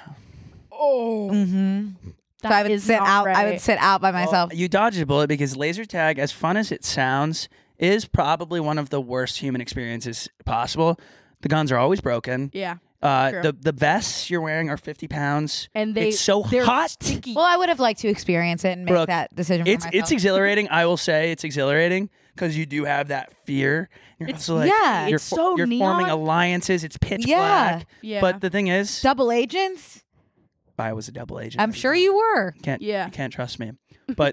Oh, Mm-hmm. So that I would is sit not out. Right. I would sit out by myself. Well, you dodged a bullet because laser tag, as fun as it sounds, is probably one of the worst human experiences possible. The guns are always broken. Yeah, Uh, True. the the vests you're wearing are fifty pounds. and they It's so they're hot. sticky. Well, I would have liked to experience it and make Brooke, that decision for It's myself. it's exhilarating. I will say it's exhilarating because you do have that fear. You're It's- also like, yeah. you're, It's so you're neon. forming alliances. It's pitch Yeah. black. yeah, But the thing is, Double agents? I was a double agent. I'm sure you were. can't Yeah. you can't trust me. But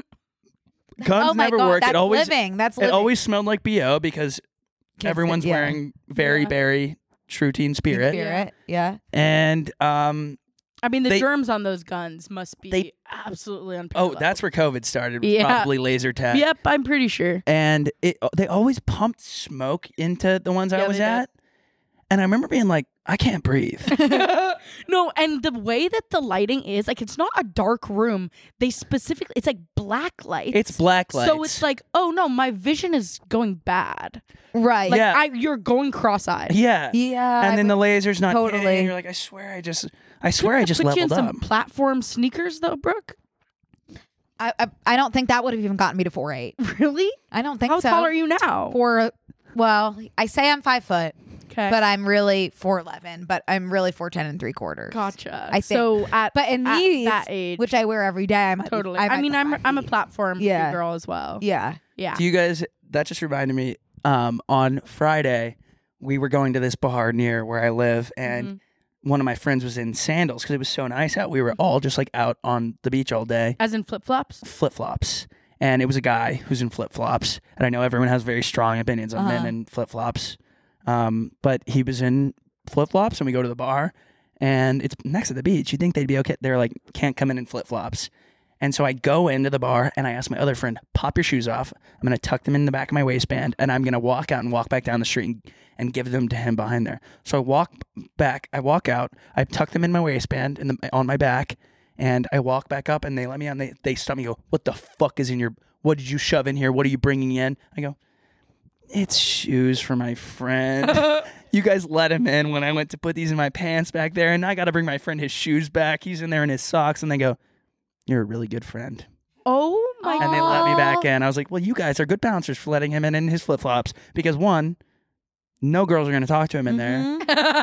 guns oh my never God, work. That's It always living. That's it living. always smelled like B O because Kids everyone's that- yeah. wearing very Yeah. berry true teen spirit. Spirit. Yeah. And um I mean, the They- germs on those guns must be They- absolutely oh, unparalleled. that's where COVID started. Was Yeah. Probably laser tag. Yep, I'm pretty sure. And it they always pumped smoke into the ones I Yeah, was they did. at. And I remember being like, I can't breathe. No, and the way that the lighting is, like, it's not a dark room. They specifically, it's like black lights. It's black lights. So it's like, oh no, my vision is going bad. Right. Like, Yeah. I, you're going cross-eyed. yeah. yeah. And I then the would- laser's not hitting, totally. and you're like, I swear I just I swear I just Put you in leveled up. some platform sneakers, though, Brooke. I, I, I don't think that would have even gotten me to four eight. Really? I don't think How so. tall are you now? For, well, I say I'm five foot, Okay, but I'm really four eleven, but I'm really four ten and three quarters. gotcha. I think. so at But in at these, that age, which I wear every day, I might be- totally. I, I, might mean, be I'm five I'm a feet. platform Yeah. girl as well. Yeah. Yeah. Do you guys that just reminded me, um, on Friday we were going to this bar near where I live and Mhm. one of my friends was in sandals because it was so nice out. We were all just like out on the beach all day. As in flip flops. Flip flops. And it was a guy who's in flip flops. And I know everyone has very strong opinions on men Uh-huh. in flip flops. Um, but he was in flip flops and we go to the bar and it's next to the beach. You'd think they'd be okay. They're like, can't come in in flip flops. And so I go into the bar and I ask my other friend, pop your shoes off. I'm going to tuck them in the back of my waistband and I'm going to walk out and walk back down the street and, and give them to him behind there. So I walk back, I walk out, I tuck them in my waistband in the, on my back, and I walk back up and they let me on. They, they stop me and go, what the fuck is in your, what did you shove in here? What are you bringing in? I go, it's shoes for my friend. You guys let him in when I went to put these in my pants back there, and I got to bring my friend his shoes back. He's in there in his socks, and they go, you're a really good friend. Oh my god. And they let me back in. I was like, well, you guys are good bouncers for letting him in in his flip-flops, because one, no girls are going to talk to him in there.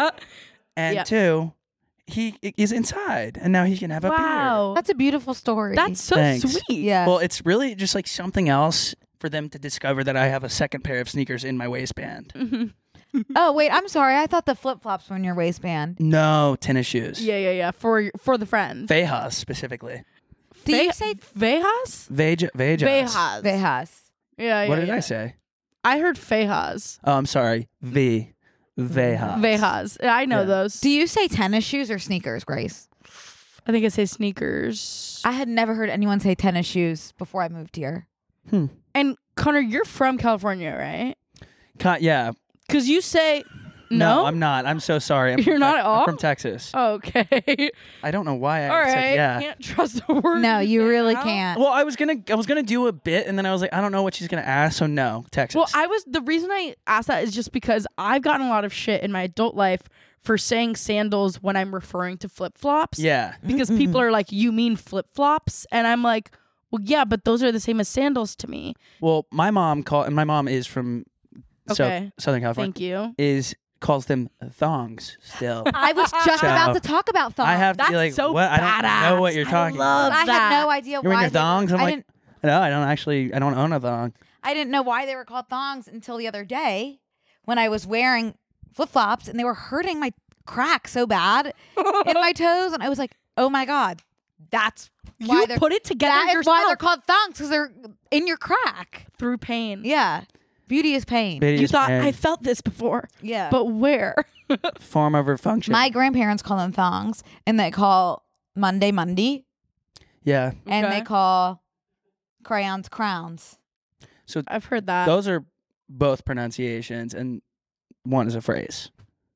And Yeah. two, he is inside, and now he can have a beer. Wow. That's a beautiful story. That's so Thanks. sweet. yeah. Well, it's really just like something else for them to discover that I have a second pair of sneakers in my waistband. Mhm. oh wait, I'm sorry. I thought the flip flops were in your waistband. No tennis shoes. Yeah, yeah, yeah. For for the friend. Vejas specifically. Do you Ve- say Vejas? Veja, Vejas. Vejas. Vejas? Yeah, yeah. What did yeah. I say? I heard Vejas. Oh, I'm sorry. V. Vejas. Vejas. I know Yeah. those. Do you say tennis shoes or sneakers, Grace? I think I say sneakers. I had never heard anyone say tennis shoes before I moved here. Hmm. And Connor, you're from California, right? Con- yeah. Because you say no. I'm not. I'm so sorry. I'm You're from not Tex- at all? I'm from Texas. Okay. I don't know why I All right. said yeah. Can't trust a word. No, you say really now. can't. Well, I was gonna, I was gonna do a bit, and then I was like, I don't know what she's gonna ask, so no, Texas. Well, I was the reason I asked that is just because I've gotten a lot of shit in my adult life for saying sandals when I'm referring to flip flops. yeah. Because people are like, you mean flip flops? And I'm like, well, yeah, but those are the same as sandals to me. Well, my mom call, and my mom is from so- Okay. Southern California. Thank you. Is calls them thongs still. I was just So, about to talk about thongs. I have to That's be like, so what? I don't badass. know what you're talking I love about. I that. had no idea You're why wearing your they were- thongs? I'm I like, didn't, no, I don't actually. I don't own a thong. I didn't know why they were called thongs until the other day when I was wearing flip flops and they were hurting my crack so bad in my toes, and I was like, oh my god, that's why You they're put it together that is yourself why they're called thongs, because they're in your crack. through pain. Yeah, beauty is pain. It You is thought a I felt this before, Yeah, but where? form over function. my grandparents call them thongs, and they call Monday Monday, yeah. and Okay. they call crayons crowns. So I've heard that. those are both pronunciations, and one is a phrase,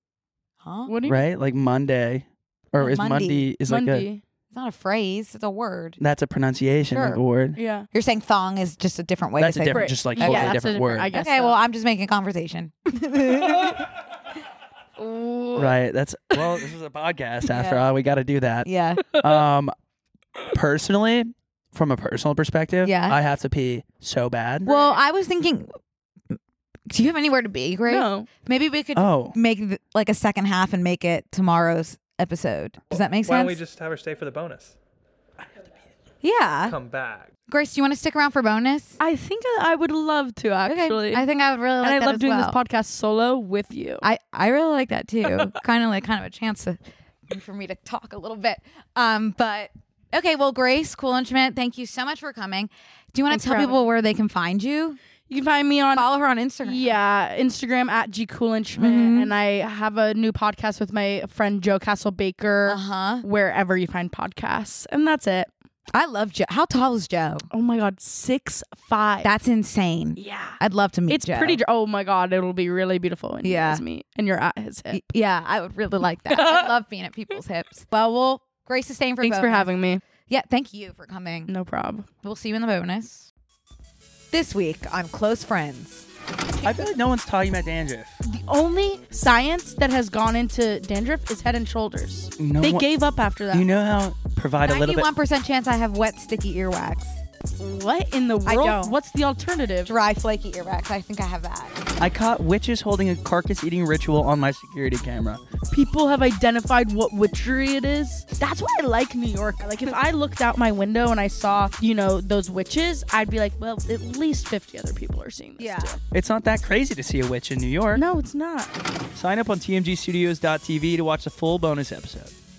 Huh? What do you right? Like Monday, or Oh, is Monday. Monday is like a Monday. It's not a phrase; it's a word. that's a pronunciation of Sure. a word. Yeah. You're saying thong is just a different way That's to a say different, phrase. just like Okay. totally Yeah, that's a different different- word. I guess Okay, so. well, I'm just making conversation. Right. That's well. This is a podcast. After Yeah. all, we got to do that. Yeah. Um, personally, from a personal perspective, Yeah. I have to pee so bad. Well, I was thinking, do you have anywhere to be, Grace? No. Maybe we could Oh, make th- like a second half and make it tomorrow's episode. Does that make Why don't sense? we just have her stay for the bonus? yeah. Come back. Grace, do you want to stick around for bonus? I think I I would love to actually. Okay. I think I would really like and I that love as doing well. this podcast solo with you. I, I really like that too. kind of like kind of a chance to, for me to talk a little bit. Um, but okay, well, Grace Cool Instrument, thank you so much for coming. Do you want Thanks to tell for people where they can find you? You can find me on Follow her on Instagram. yeah Instagram at G Cool Instrument, Mhm. and I have a new podcast with my friend Joe Castle Baker. Uh huh. Wherever you find podcasts, and that's it. I love Joe. How tall is Joe? Oh my god, six five. That's insane. yeah. I'd love to meet It's Joe. pretty. dr- Oh my god, it'll be really beautiful when Yeah. you guys meet and you're at his hip. Y- Yeah, I would really like that. I love being at people's hips. Well, we'll Grace is staying for Thanks for bonus. having me. Yeah, thank you for coming. No problem. We'll see you in the bonus. This week on Close Friends. I feel like no one's talking about dandruff. The only science that has gone into dandruff is Head and Shoulders. No they one- gave up after that. You know how provide a little bit. ninety-one percent chance I have wet, sticky earwax. What in the I world? don't. What's the alternative? Dry, flaky earwax. I think I have that. I caught witches holding a carcass eating ritual on my security camera. People have identified what witchery it is. That's why I like New York. Like if I looked out my window and I saw, you know, those witches, I'd be like, well, at least fifty other people are seeing this Yeah. too. It's not that crazy to see a witch in New York. No, it's not. Sign up on T M G studios dot T V to watch the full bonus episode.